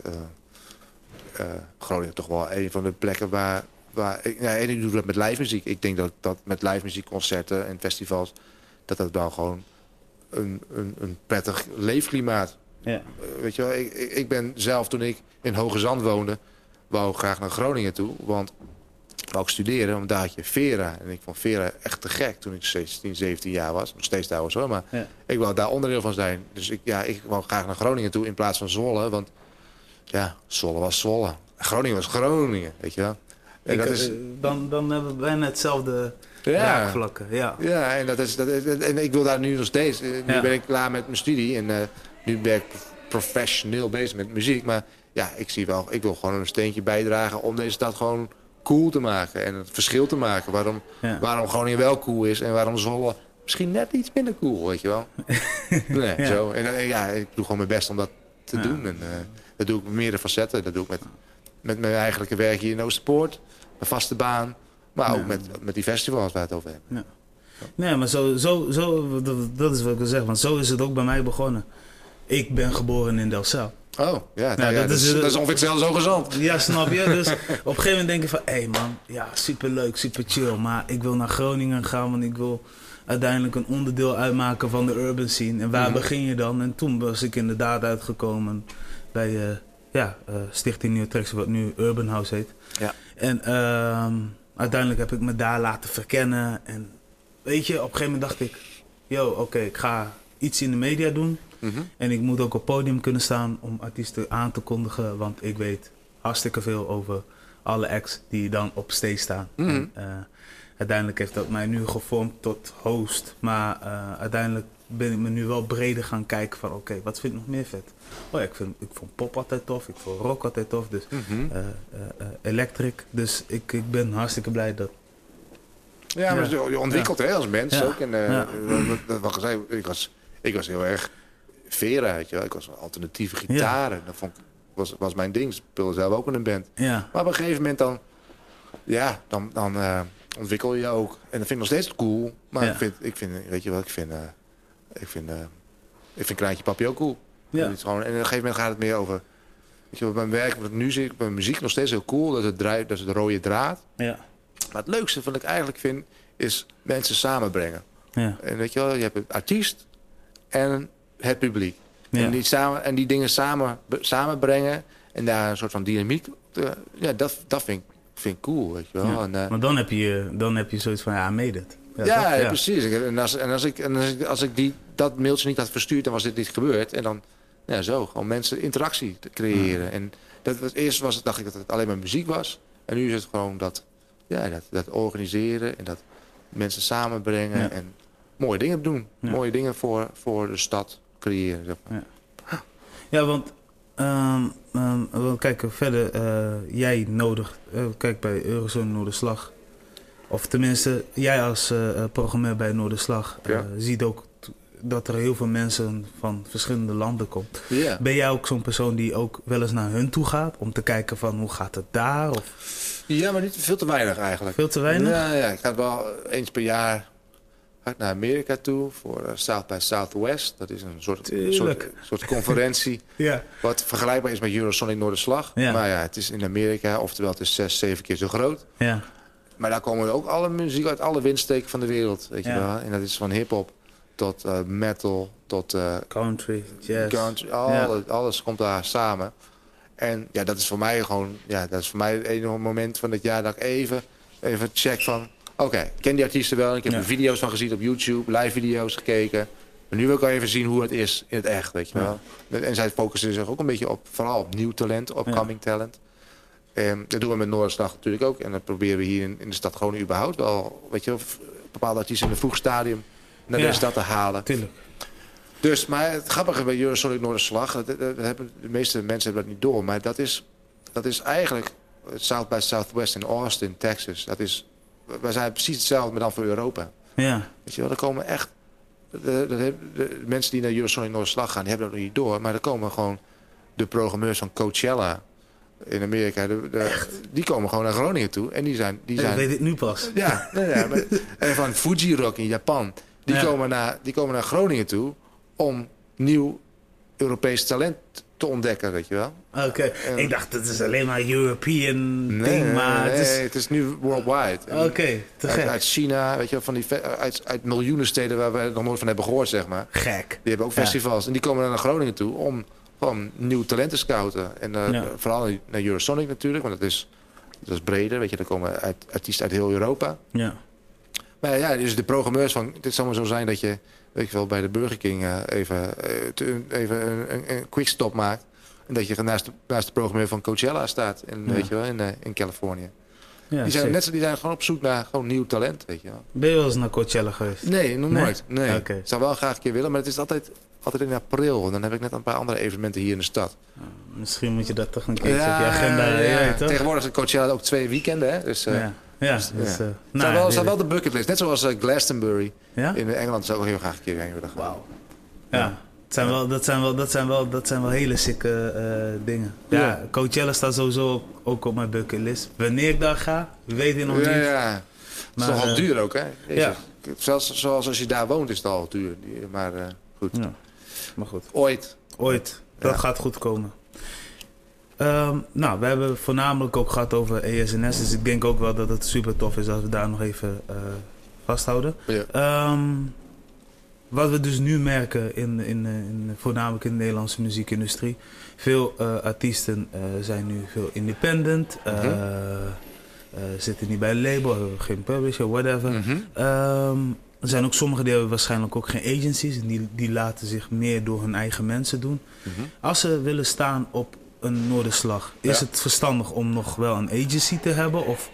uh, Groningen toch wel een van de plekken waar... waar ik, ja, en ik doe dat met live muziek. Ik denk dat, dat met live muziekconcerten en festivals... dat dat wel gewoon een, een, een prettig leefklimaat. Ja. Uh, weet je wel, ik, ik ben zelf toen ik in Hoge Zand woonde... wou ik graag naar Groningen toe, want wou ik studeren, want daar had je Vera. En ik vond Vera echt te gek toen ik zestien, zeventien jaar was. Nog steeds trouwens hoor, maar ja. ik wou daar onderdeel van zijn. Dus ik, ja, ik wou graag naar Groningen toe in plaats van Zwolle, want ja, Zwolle was Zwolle. Groningen was Groningen, weet je wel. En ik, dat is, dan, dan hebben we bijna hetzelfde ja. raakvlakken. Ja, ja en, dat is, dat is, en ik wil daar nu nog steeds. Nu ja. ben ik klaar met mijn studie en uh, nu ben ik professioneel bezig met muziek, maar ja, ik zie wel, ik wil gewoon een steentje bijdragen om deze stad gewoon cool te maken. En het verschil te maken. Waarom, ja. waarom Groningen wel cool is en waarom Zwolle misschien net iets minder cool, weet je wel. Nee, ja. zo. En ja, ik doe gewoon mijn best om dat te ja. doen. En uh, dat doe ik met meerdere facetten. Dat doe ik met, met mijn eigenlijke werk hier in Oosterpoort. Mijn vaste baan. Maar ook ja. met, met die festivals waar we het over hebben. Ja. Nee, maar zo, zo, zo dat, dat is wat ik wil zeggen. Want zo is het ook bij mij begonnen. Ik ben geboren in Delfzijl. Oh, ja, nou, nou, ja, dat, is, dat is ongeveer hetzelfde zo gezond. Ja, snap je? Dus op een gegeven moment denk je van... Hé hey man, ja, superleuk, super chill. Maar ik wil naar Groningen gaan, want ik wil uiteindelijk een onderdeel uitmaken van de urban scene. En waar mm-hmm. begin je dan? En toen was ik inderdaad uitgekomen bij uh, ja, uh, Stichting Nieuw Tracks, wat nu Urban House heet. Ja. En uh, uiteindelijk heb ik me daar laten verkennen. En weet je, op een gegeven moment dacht ik... Yo, oké, okay, ik ga iets in de media doen. Mm-hmm. En ik moet ook op podium kunnen staan om artiesten aan te kondigen. Want ik weet hartstikke veel over alle acts die dan op stage staan. Mm-hmm. En, uh, uiteindelijk heeft dat mij nu gevormd tot host. Maar uh, uiteindelijk ben ik me nu wel breder gaan kijken van... Oké, okay, wat vind ik nog meer vet? Oh ja, ik, vind, ik vond pop altijd tof. Ik vond rock altijd tof. Dus Mm-hmm. uh, uh, uh, electric. Dus ik, ik ben hartstikke blij dat... Ja, maar ja. je ontwikkelt ja. hè, als mens ja. ook. En uh, ja. wat, wat ik zei, ik was, ik was heel erg Vera, weet je wel. Ik was een alternatieve gitaren. Ja. Dat vond ik, was, was mijn ding. Ik speelde zelf ook in een band. Ja. Maar op een gegeven moment dan... Ja, dan, dan uh, ontwikkel je je ook. En dat vind ik nog steeds cool. Maar ja. ik, vind, ik vind, weet je wat, ik vind... Uh, ik vind, uh, ik vind Kraantje Papi ook cool. Ja. En, gewoon, en op een gegeven moment gaat het meer over... Weet je, mijn werk, wat ik nu zie, mijn muziek nog steeds heel cool. Dat is het, draai, dat is het rode draad. Ja. Maar het leukste wat ik eigenlijk vind, is mensen samenbrengen. Ja. En weet je wel, je hebt het artiest en het publiek. Ja. En, die samen, en die dingen samen, samenbrengen en daar een soort van dynamiek... Te, ja, dat, dat vind, ik, vind ik cool, weet je wel. Ja. En, uh, maar dan heb, je, dan heb je zoiets van, ja, made it. Ja, ja, ja, precies. En als, en als ik, en als ik, als ik die, dat mailtje niet had verstuurd, dan was dit niet gebeurd. En dan, ja, zo, gewoon mensen interactie te creëren. Ja. En dat was, eerst was het, dacht ik dat het alleen maar muziek was. En nu is het gewoon dat... Ja, dat, dat organiseren en dat mensen samenbrengen ja. en mooie dingen doen. Ja. Mooie dingen voor, voor de stad creëren. Zeg maar. Ja, ja want um, um, we kijken verder. Uh, jij nodigt, uh, kijk bij Eurozone Noorderslag. Of tenminste, jij als uh, programmeur bij Noorderslag uh, ja. ziet ook t- dat er heel veel mensen van verschillende landen komen. Ja. Ben jij ook zo'n persoon die ook wel eens naar hun toe gaat om te kijken van hoe gaat het daar? Of... Ja, maar niet veel te weinig eigenlijk. Veel te weinig? Ja, ja. Ik ga wel eens per jaar ga ik naar Amerika toe voor uh, South by Southwest. Dat is een soort, soort, soort conferentie ja. wat vergelijkbaar is met Eurosonic Noorderslag. Ja. Maar ja, het is in Amerika, oftewel het is zes, zeven keer zo groot. Ja. Maar daar komen ook alle muziek uit alle windsteken van de wereld, weet je ja. wel. En dat is van hip-hop tot uh, metal tot uh, country, jazz. Country, alles, ja. alles komt daar samen. En ja, dat is voor mij gewoon, ja, dat is voor mij het enige moment van het jaar dat ik even, even check van, oké, okay, ik ken die artiesten wel. Ik heb ja. er video's van gezien op YouTube, live video's gekeken. Maar nu wil ik wel even zien hoe het is in het echt, weet je wel. Ja. En zij focussen zich ook een beetje op, vooral op nieuw talent, op coming ja. talent. En dat doen we met Noorderslag natuurlijk ook. En dat proberen we hier in, in de stad gewoon überhaupt wel, weet je wel, bepaalde artiesten in een vroeg stadium naar ja. deze stad te halen. Tuurlijk. Dus, maar het grappige bij Eurosonic Noorderslag, dat, dat, dat hebben, de meeste mensen hebben dat niet door, maar dat is, dat is eigenlijk South by Southwest in Austin, Texas. Dat is, wij zijn precies hetzelfde, maar dan voor Europa. Ja. Weet je wel, er komen echt, de, de, de, de mensen die naar Eurosonic Noorderslag gaan, die hebben dat nog niet door, maar er komen gewoon de programmeurs van Coachella in Amerika, de, de, die komen gewoon naar Groningen toe en die zijn... Die zijn ik weet het nu pas. Ja, ja, ja maar, en van Fuji Rock in Japan, die, ja. komen naar, die komen naar Groningen toe om nieuw Europees talent te ontdekken, weet je wel. Oké, okay. Ik dacht, het is alleen maar European nee, ding, maar... Nee, het is, het is nu worldwide. Oké, okay, te uit, gek. uit China, weet je wel, van die uit, uit miljoenen steden waar we nog nooit van hebben gehoord, zeg maar. Gek. Die hebben ook festivals ja. en die komen dan naar Groningen toe om gewoon nieuw talent te scouten. En uh, ja. vooral naar Eurosonic natuurlijk, want dat is, dat is breder, weet je. Er komen uit, artiesten uit heel Europa. Ja. Maar ja, dus de programmeurs van... Het zou maar zo zijn dat je, weet je wel, bij de Burger King uh, even, uh, te, even een, een, een quick stop maakt. En dat je naast de, naast de programmeur van Coachella staat. In, ja. weet je wel, in, uh, in Californië. Ja, die, zijn net, die zijn gewoon op zoek naar gewoon nieuw talent, weet je wel. Ben je wel eens naar Coachella geweest? Nee, nog nee? nooit. Nee. Okay. Ik zou wel graag een keer willen, maar het is altijd, altijd in april. En dan heb ik net een paar andere evenementen hier in de stad. Uh, misschien moet je dat toch een keertje ja, op je agenda... Ja, ja, ja. Tegenwoordig is Coachella ook twee weekenden, hè. Dus, uh, ja. Ja, dus, dus, ja. Uh, nou, het nou, staat wel de bucketlist. Net zoals uh, Glastonbury ja? in Engeland zou ik heel graag een keer heen willen gaan. Wauw. Ja, ja. Het zijn wel, dat, zijn wel, dat, zijn wel, dat zijn wel hele sicke uh, dingen. Ja, ja, Coachella staat sowieso ook, ook op mijn bucketlist. Wanneer ik daar ga, weet ik nog ja, niet. Ja, het is toch al uh, duur ook, hè? Deze, ja. Zelfs zoals als je daar woont is het al duur. Maar uh, goed. Ja. Maar goed. Ooit. Ooit. Dat ja. gaat goed komen. Um, nou, we hebben voornamelijk ook gehad over E S N S. Dus ik denk ook wel dat het super tof is als we daar nog even uh, vasthouden. Ja. Um, wat we dus nu merken, in, in, in, voornamelijk in de Nederlandse muziekindustrie. Veel uh, artiesten uh, zijn nu veel independent. Uh, mm-hmm. uh, zitten niet bij een label, geen publisher, whatever. Mm-hmm. Um, Er zijn ook sommigen die hebben waarschijnlijk ook geen agencies. En die, die laten zich meer door hun eigen mensen doen. Mm-hmm. Als ze willen staan op een Noorderslag, is ja. het verstandig om nog wel een agency te hebben? Of?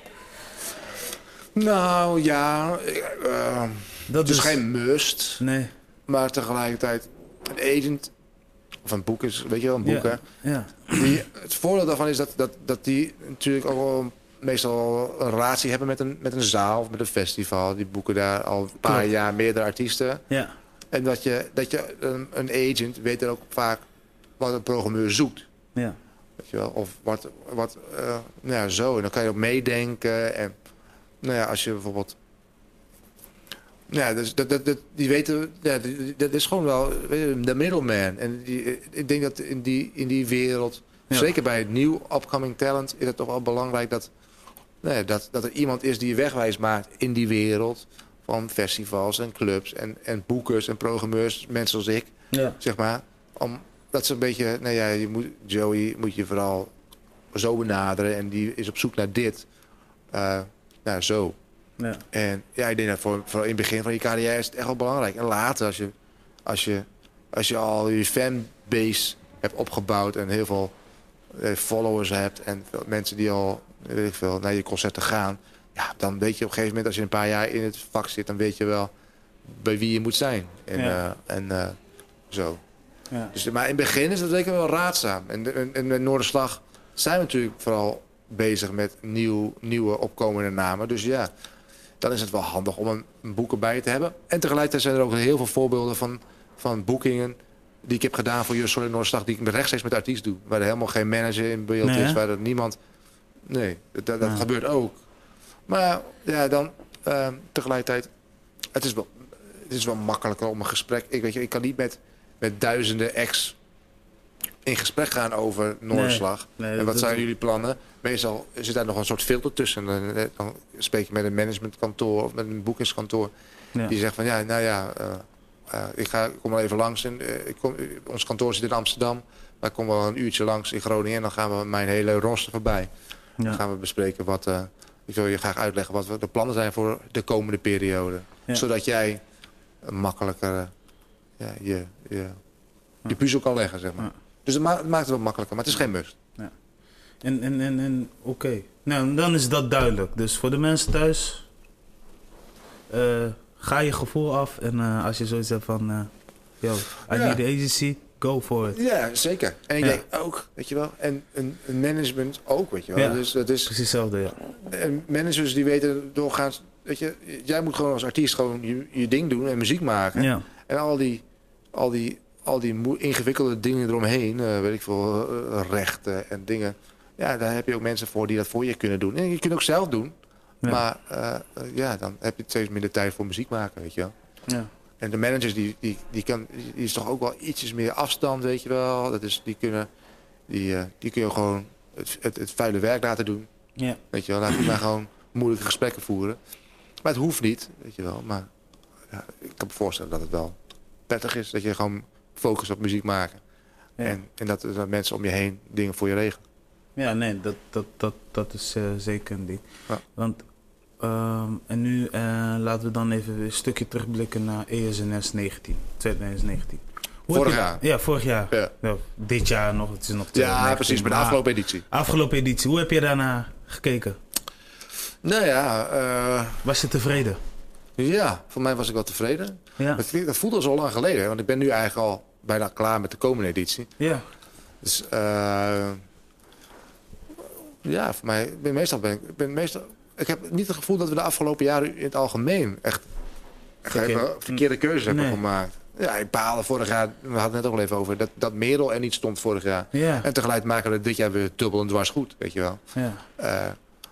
Nou ja, uh, dat is geen must. Nee. Maar tegelijkertijd, een agent of een boek is, weet je wel, een boek ja. hè. Ja. Die, het voordeel daarvan is dat, dat, dat die natuurlijk ook wel meestal een relatie hebben met een, met een zaal of met een festival. Die boeken daar al een paar Klopt. jaar meerdere artiesten. Ja. En dat je, dat je een, een agent weet er ook vaak wat een programmeur zoekt. Ja. Weet je wel, of wat, wat uh, nou ja, zo. En dan kan je ook meedenken. En nou ja, als je bijvoorbeeld... Ja, dus dat, dat, dat, die weten... Ja, dat is gewoon wel de middleman. En die, ik denk dat in die, in die wereld... Ja. Zeker bij het nieuw upcoming talent is het toch wel belangrijk dat, nee, dat, dat er iemand is die wegwijs maakt in die wereld van festivals en clubs en, en boekers en programmeurs, mensen als ik, ja. zeg maar. Om, dat ze een beetje, nou ja, je moet, Joey moet je vooral zo benaderen en die is op zoek naar dit. Uh, nou, zo. Ja. En ja, ik denk dat voor, voor in het begin van je carrière is het echt wel belangrijk. En later, als je, als je, als je al je fanbase hebt opgebouwd en heel veel followers hebt en mensen die al weet ik veel, naar je concerten gaan, ja, dan weet je op een gegeven moment, als je een paar jaar in het vak zit, dan weet je wel bij wie je moet zijn. En, ja. uh, en uh, zo. Ja. Dus, maar in het begin is dat zeker wel raadzaam. En, en, en met Noorderslag zijn we natuurlijk vooral bezig met nieuw, nieuwe opkomende namen. Dus ja, dan is het wel handig om een, een boek erbij te hebben. En tegelijkertijd zijn er ook heel veel voorbeelden van, van boekingen die ik heb gedaan voor Jus Sol Noorderslag, die ik rechtstreeks met de artiest doe. Waar er helemaal geen manager in beeld nee, is, waar er niemand... Nee, dat, dat ja. gebeurt ook. Maar ja, dan uh, tegelijkertijd... Het is, wel, het is wel makkelijker om een gesprek... Ik, weet je, ik kan niet met, met duizenden ex in gesprek gaan over Noorderslag. Nee, nee, en wat zijn dat... jullie plannen? Meestal zit daar nog een soort filter tussen. Dan, dan spreek je met een managementkantoor of met een boekingskantoor. Ja. Die zegt van, ja, nou ja... Uh, Uh, ik, ga, ik kom wel even langs. En, uh, ik kom, uh, ons kantoor zit in Amsterdam. Maar ik kom wel een uurtje langs in Groningen. En dan gaan we mijn hele roster voorbij. Ja. Dan gaan we bespreken wat... Uh, ik wil je graag uitleggen wat de plannen zijn voor de komende periode. Ja. Zodat jij makkelijker uh, ja, je, je, je puzzel kan leggen, zeg maar. Ja. Dus het, ma het maakt het wel makkelijker. Maar het is geen must. Ja. En, en, en, en oké. Okay. Nou, dan is dat duidelijk. Dus voor de mensen thuis... Uh, ga je gevoel af en uh, als je zoiets hebt van... Uh, yo, I ja. need the agency, go for it. Ja, zeker. En ik ja. denk ook, weet je wel... En een, een management ook, weet je wel. Ja, dus dat is, precies hetzelfde, ja. En managers die weten doorgaans... Weet je, jij moet gewoon als artiest gewoon je, je ding doen en muziek maken. Ja. En al die, al die, al die ingewikkelde dingen eromheen... Uh, weet ik veel, uh, rechten en dingen... Ja, daar heb je ook mensen voor die dat voor je kunnen doen. En je kunt het ook zelf doen... Ja. Maar uh, uh, ja, dan heb je steeds minder tijd voor muziek maken, weet je wel. Ja. En de managers, die, die, die, kan, die is toch ook wel ietsjes meer afstand, weet je wel. Dat is, die, kunnen, die, uh, die kunnen gewoon het, het, het vuile werk laten doen. Ja. Weet je wel, laten we maar gewoon moeilijke gesprekken voeren. Maar het hoeft niet, weet je wel. Maar ja, ik kan me voorstellen dat het wel prettig is. Dat je gewoon focust op muziek maken. Ja. En, en dat, dat mensen om je heen dingen voor je regelen. Ja, nee, dat, dat, dat, dat is uh, zeker een ding. Ja. Want, um, en nu uh, laten we dan even een stukje terugblikken naar E S N S negentien, twintig negentien. Hoe vorig je, jaar? Ja, vorig jaar. Ja. Ja, dit jaar nog, het is nog Ja, negentien, precies, bij de afgelopen editie. Afgelopen editie, hoe heb je daarna gekeken? Nou ja... Uh, was je tevreden? Ja, voor mij was ik wel tevreden. Ja. Dat, dat voelt al zo lang geleden, want ik ben nu eigenlijk al bijna klaar met de komende editie. Ja. Dus... Uh, Ja, voor mij, ben meestal ben ik, ben meestal, ik heb niet het gevoel dat we de afgelopen jaren in het algemeen echt, echt okay. verkeerde keuzes nee. hebben gemaakt. Ja, ik baalde vorig jaar, we hadden het net ook al even over, dat, dat Merel er niet stond vorig jaar. Ja. En tegelijk maken we dit jaar weer dubbel en dwars goed, weet je wel. Ja. Uh,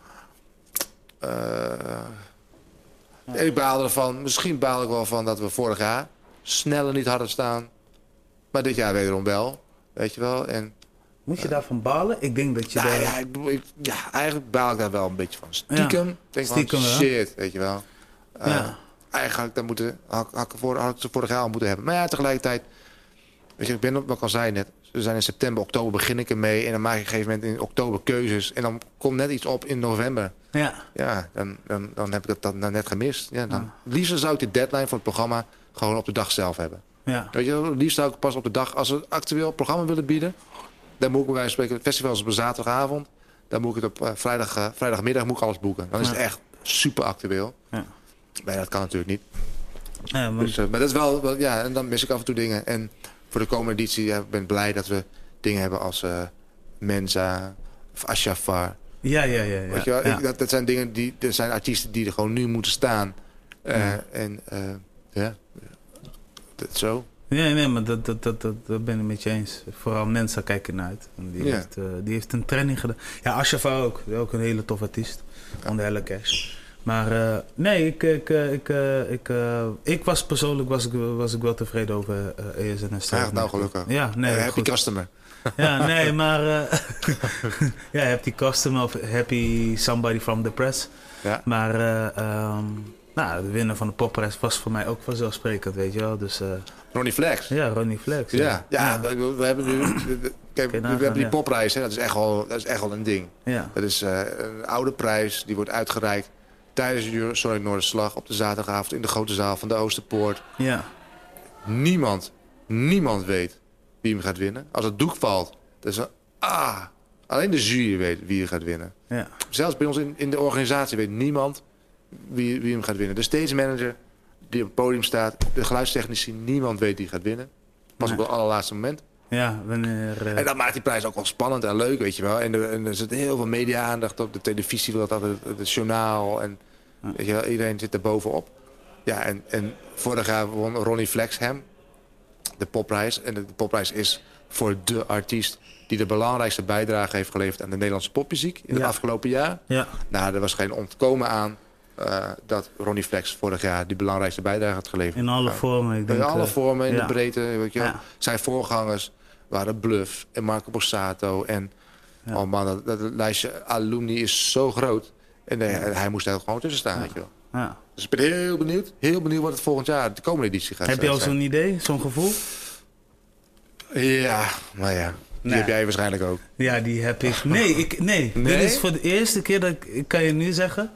uh, ja. En ik baalde ervan, misschien baal ik wel van dat we vorig jaar sneller niet hadden staan. Maar dit jaar wederom wel, weet je wel. En moet je daarvan balen? Ik denk dat je nou, daar... ja, ik, ik, ja, eigenlijk baal ik daar wel een beetje van. Stiekem. Ja, denk stiekem van, shit, weet je wel. Uh, ja. Eigenlijk dan moeten, had, had, ik voor, had ik ze vorig jaar al moeten hebben. Maar ja, tegelijkertijd... Weet je, ik ben, wat ik al zei net... we zijn in september, oktober begin ik ermee. En dan maak ik op een gegeven moment in oktober keuzes. En dan komt net iets op in november. Ja. Ja, dan, dan, dan heb ik dat dan net gemist. Ja, dan, ja. Liefst zou ik de deadline van het programma gewoon op de dag zelf hebben. Ja. Weet je, liefst zou ik pas op de dag, als we een actueel programma willen bieden, dan moet ik bij wijze van spreken, het festival is op een zaterdagavond. Dan moet ik het op uh, vrijdag, uh, vrijdagmiddag moet ik alles boeken. Dan is het echt super actueel. Ja. Maar dat kan natuurlijk niet. Ja, maar... Dus, uh, maar dat is wel, wel, ja, en dan mis ik af en toe dingen. En voor de komende editie ja, ben ik blij dat we dingen hebben als uh, Mensa of Ashafar. Ja, ja, ja. ja. Weet je wel? ja. Ik, dat, dat zijn dingen die, dat zijn artiesten die er gewoon nu moeten staan. Uh, ja. En uh, ja, dat zo. Nee, nee, maar dat, dat, dat, dat, dat ben ik met je eens. Vooral mensen kijken naar uit. Die, ja. heeft, uh, die heeft een training gedaan. Ja, Ashafar ook. Ook een hele tof artiest. Ja. On the Helle Cash. Maar uh, nee, ik, ik, ik, uh, ik, uh, ik was persoonlijk was ik, was ik wel tevreden over uh, E S N S. Ja, nou gelukkig. Ja, nee, uh, happy goed. customer. Ja, nee, maar uh, ja, happy customer of happy somebody from the press. Ja. Maar uh, um, nou, de winnaar van de popprijs was voor mij ook vanzelfsprekend, weet je wel. Dus, uh, Ronnie Flex. Ja, Ronnie Flex. Ja, ja, ja. ja we, we hebben nu kijk, we, we hebben die ja. popprijs, hè, dat is echt wel, dat is echt wel een ding. Ja. Dat is uh, een oude prijs, die wordt uitgereikt tijdens de Sorry Noorderslag op de zaterdagavond in de grote zaal van de Oosterpoort. Ja. Niemand, niemand weet wie hem gaat winnen. Als het doek valt, dan is het ah, alleen de jury weet wie er gaat winnen. Ja. Zelfs bij ons in, in de organisatie weet niemand wie, wie hem gaat winnen. De stage manager die op het podium staat, de geluidstechnici, niemand weet wie gaat winnen. Pas nee. op het allerlaatste moment. Ja, wanneer... Uh... En dat maakt die prijs ook wel spannend en leuk, weet je wel. En, de, en er zit heel veel media-aandacht op. De televisie wil dat altijd, het journaal. En ja. weet je wel, iedereen zit er bovenop. Ja, en, en vorig jaar won Ronnie Flex hem de popprijs. En de, de popprijs is voor de artiest die de belangrijkste bijdrage heeft geleverd aan de Nederlandse popmuziek in ja. het afgelopen jaar. Ja. Nou, er was geen ontkomen aan uh, dat Ronnie Flex vorig jaar die belangrijkste bijdrage had geleverd. In alle ja. vormen. Ik denk, in alle vormen, in ja. de breedte. Weet je wel. Ja. Zijn voorgangers waren Bluff en Marco Borsato. En ja. oh man, dat, dat lijstje alumni is zo groot. En uh, ja. hij moest er gewoon tussen staan, ja. weet je wel. Ja. Dus ik ben heel benieuwd. Heel benieuwd wat het volgend jaar, de komende editie gaat zijn. Heb je al zo'n idee, zo'n gevoel? Ja, maar ja. Die nee. heb jij waarschijnlijk ook. Ja, die heb ik. Nee, ik, nee. nee? Dit is voor de eerste keer dat ik, ik kan je nu zeggen.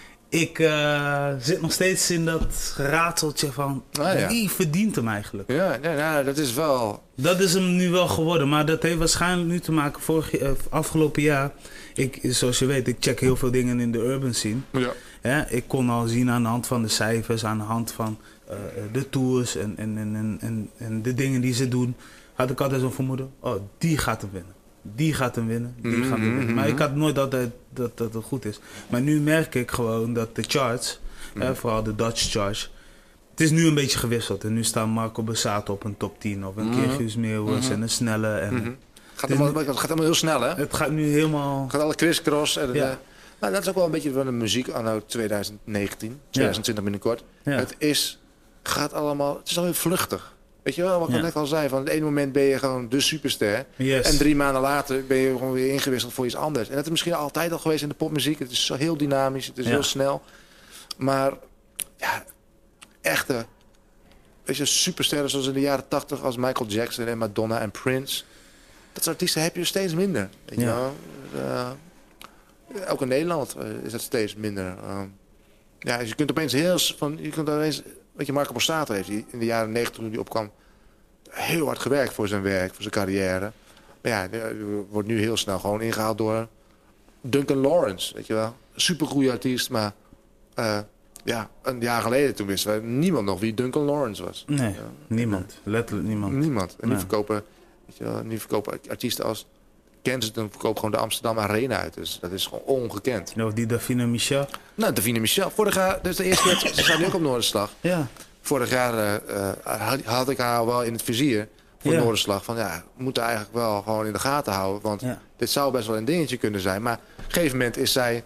Ik uh, zit nog steeds in dat rateltje van ah, ja. wie verdient hem eigenlijk? Ja, nee, nou, dat is wel... Dat is hem nu wel geworden, maar dat heeft waarschijnlijk nu te maken vorig, uh, afgelopen jaar. Ik, zoals je weet, ik check heel veel dingen in de urban scene. Ja. Ja, ik kon al zien aan de hand van de cijfers, aan de hand van uh, de tours en, en, en, en, en de dingen die ze doen. Had ik altijd zo'n vermoeden, oh, die gaat hem winnen. Die gaat hem winnen, die mm-hmm, gaat hem winnen. Maar ik had nooit altijd dat, dat het goed is. Maar nu merk ik gewoon dat de charts, mm. hè, vooral de Dutch charts, het is nu een beetje gewisseld. En nu staat Marco Borsato op een top tien of een mm-hmm. keer Guus Meeuwis mm-hmm. en een snelle. En mm-hmm. gaat, het allemaal, het gaat allemaal heel snel, hè? Het gaat nu helemaal... Het gaat alle crisscross. En ja. uh, nou, dat is ook wel een beetje van de muziek anno twintig negentien, twintig twintig ja. binnenkort. Ja. Het is, gaat allemaal, het is alweer vluchtig. Weet je wel, wat ik ja. net al zei, van het ene moment ben je gewoon de superster. Yes. En drie maanden later ben je gewoon weer ingewisseld voor iets anders. En dat is misschien altijd al geweest in de popmuziek. Het is zo heel dynamisch, het is ja. heel snel. Maar ja, echte, weet je, supersterren zoals in de jaren tachtig als Michael Jackson en Madonna en Prince. Dat soort artiesten heb je steeds minder. Weet je ja. wel? Uh, ook in Nederland uh, is dat steeds minder. Uh, ja, dus je kunt opeens heel van, je kunt opeens, weet je, Marco Borsato heeft die in de jaren negentig toen hij opkwam heel hard gewerkt voor zijn werk, voor zijn carrière. Maar ja, hij wordt nu heel snel gewoon ingehaald door Duncan Lawrence, weet je wel. Supergoeie artiest, maar uh, ja, een jaar geleden toen wisten we niemand nog wie Duncan Lawrence was. Nee, ja. niemand. Letterlijk niemand. Niemand. En nee. nu verkopen, weet je wel, nu verkopen artiesten als Kensington verkoopt gewoon de Amsterdam Arena uit. Dus dat is gewoon ongekend. Of die Davina Michel? Nou, Davina Michel. Vorig jaar, dus de eerste keer, ze staat nu ook op Noorderslag. Ja. Vorig jaar uh, had, had ik haar wel in het vizier voor ja. Noorderslag. Van ja, we moeten eigenlijk wel gewoon in de gaten houden. Want ja. dit zou best wel een dingetje kunnen zijn. Maar op een gegeven moment is zij...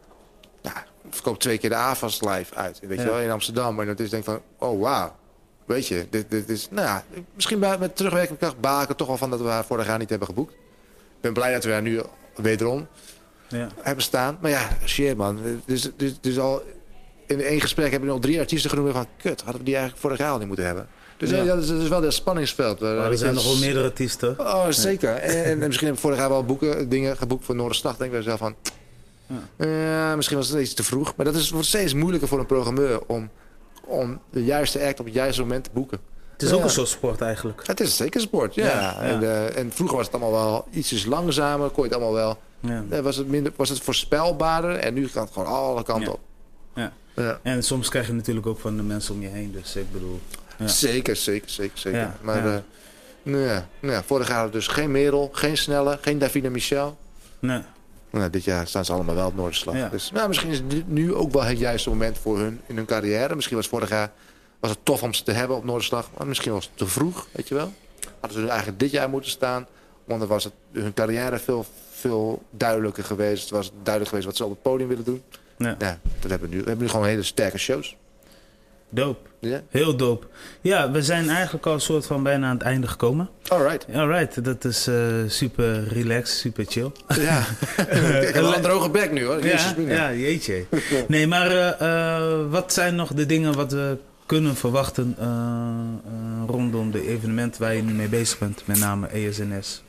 Ja, verkoopt twee keer de A F A S live uit. Weet ja. je wel, in Amsterdam. En dat is denk ik van, oh wauw. Weet je, dit, dit is... Nou ja, misschien bij, met terugwerkende kracht baal ik er toch wel van dat we haar vorig jaar niet hebben geboekt. Ik ben blij dat we haar nu wederom ja. hebben staan. Maar ja, shit man. Dus, dus, dus al in één gesprek hebben we nog drie artiesten genoemd van... Kut, hadden we die eigenlijk vorig jaar al niet moeten hebben. Dus Ja. ja, dat, is, dat is wel dat spanningsveld. Maar er zijn nog wel meerdere artiesten. Oh, zeker. En, en misschien heb ik vorig jaar wel boeken, dingen geboekt voor Noorderslag. Denk ik bij mezelf van... Ja. Uh, misschien was het iets te vroeg. Maar dat is, wordt steeds moeilijker voor een programmeur... om, om de juiste act op het juiste moment te boeken. Het is ja. ook een soort sport eigenlijk. Het is zeker sport, ja. ja, ja. En, uh, en vroeger was het allemaal wel ietsjes langzamer. Kon je het allemaal wel... Ja. Uh, was, het minder, was het voorspelbaarder. En nu gaat het gewoon alle kanten ja. op. Ja. Ja. En soms krijg je natuurlijk ook van de mensen om je heen. Dus ik bedoel... Ja. Zeker, zeker, zeker, zeker. Ja, maar ja. Uh, nou ja, nou ja, vorig jaar dus geen Merel, geen Snelle, geen Davina Michel. Nee. Nou, dit jaar staan ze allemaal wel op Noorderslag. Ja. Dus nou, misschien is dit nu ook wel het juiste moment voor hun in hun carrière. Misschien was vorig jaar was het tof om ze te hebben op Noorderslag. Maar misschien was het te vroeg, weet je wel. Hadden ze eigenlijk dit jaar moeten staan. Want dan was het hun carrière veel, veel duidelijker geweest. Het was duidelijk geweest wat ze op het podium willen doen. Ja. Ja, dat hebben we nu. We hebben nu gewoon hele sterke shows. Dope. Ja. Heel dope. Ja, we zijn eigenlijk al een soort van bijna aan het einde gekomen. Alright. Alright, dat is uh, super relaxed, super chill. Ja, ik heb wel een droge bek nu hoor. Ja, ja, jeetje. Nee, maar uh, uh, wat zijn nog de dingen wat we kunnen verwachten uh, uh, rondom de evenementen waar je nu mee bezig bent, met name E S N S?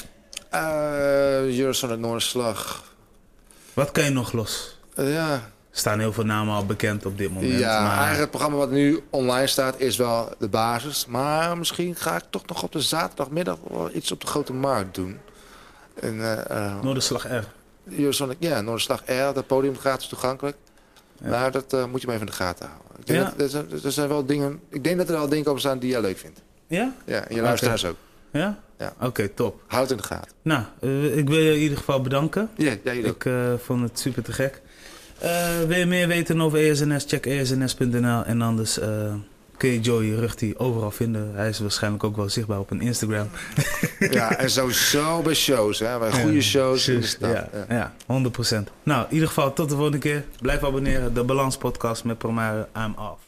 Uh, Eurosonic Noorderslag. Wat kan je nog los? Uh, ja... Er staan heel veel namen al bekend op dit moment. Ja, maar... eigenlijk het programma wat nu online staat is wel de basis. Maar misschien ga ik toch nog op de zaterdagmiddag wel iets op de Grote Markt doen. En, uh, uh, Noorderslag R. Eurosonic, ja, Noorderslag R, dat podium gratis toegankelijk. Ja. Nou, dat uh, moet je maar even in de gaten houden. Ik denk ja. dat, dat, dat zijn wel dingen, ik denk dat er wel dingen op staan die jij leuk vindt. Ja? Ja, en je luisteraars okay. ook. Ja? Ja. Oké, okay, top. Houd het in de gaten. Nou, uh, ik wil je in ieder geval bedanken. Ja, jij ook. Ik uh, vond het super te gek. Uh, wil je meer weten over E S N S? Check e s n s punt n l. En anders uh, kun je Joey Rugti overal vinden. Hij is waarschijnlijk ook wel zichtbaar op een Instagram. Ja, en sowieso bij shows. Hè? Bij goede shows. Ja, ja, ja. ja, honderd procent. Nou, in ieder geval tot de volgende keer. Blijf abonneren. De Balans Podcast met Promare. I'm off.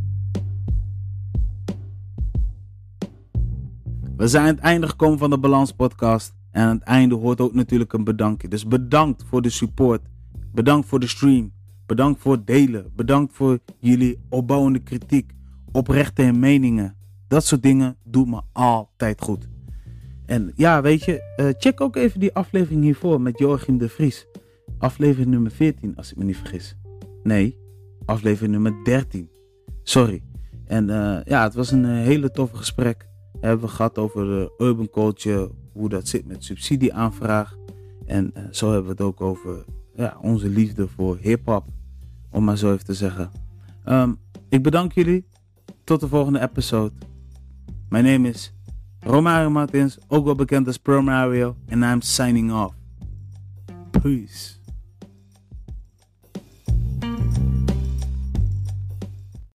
We zijn aan het einde gekomen van de Balans Podcast. En aan het einde hoort ook natuurlijk een bedankje. Dus bedankt voor de support. Bedankt voor de stream. Bedankt voor het delen. Bedankt voor jullie opbouwende kritiek. Oprechte meningen. Dat soort dingen doet me altijd goed. En ja, weet je, uh, check ook even die aflevering hiervoor met Joachim de Vries. Aflevering nummer veertien, als ik me niet vergis. Nee, aflevering nummer dertien. Sorry. En uh, ja, het was een uh, hele toffe gesprek. Hebben we gehad over de urban culture, hoe dat zit met subsidieaanvraag. En uh, zo hebben we het ook over ja, onze liefde voor hip-hop, om maar zo even te zeggen. Um, ik bedank jullie. Tot de volgende episode. Mijn name is Romario Martins, ook wel bekend als Pro Mario, en I'm signing off. Peace.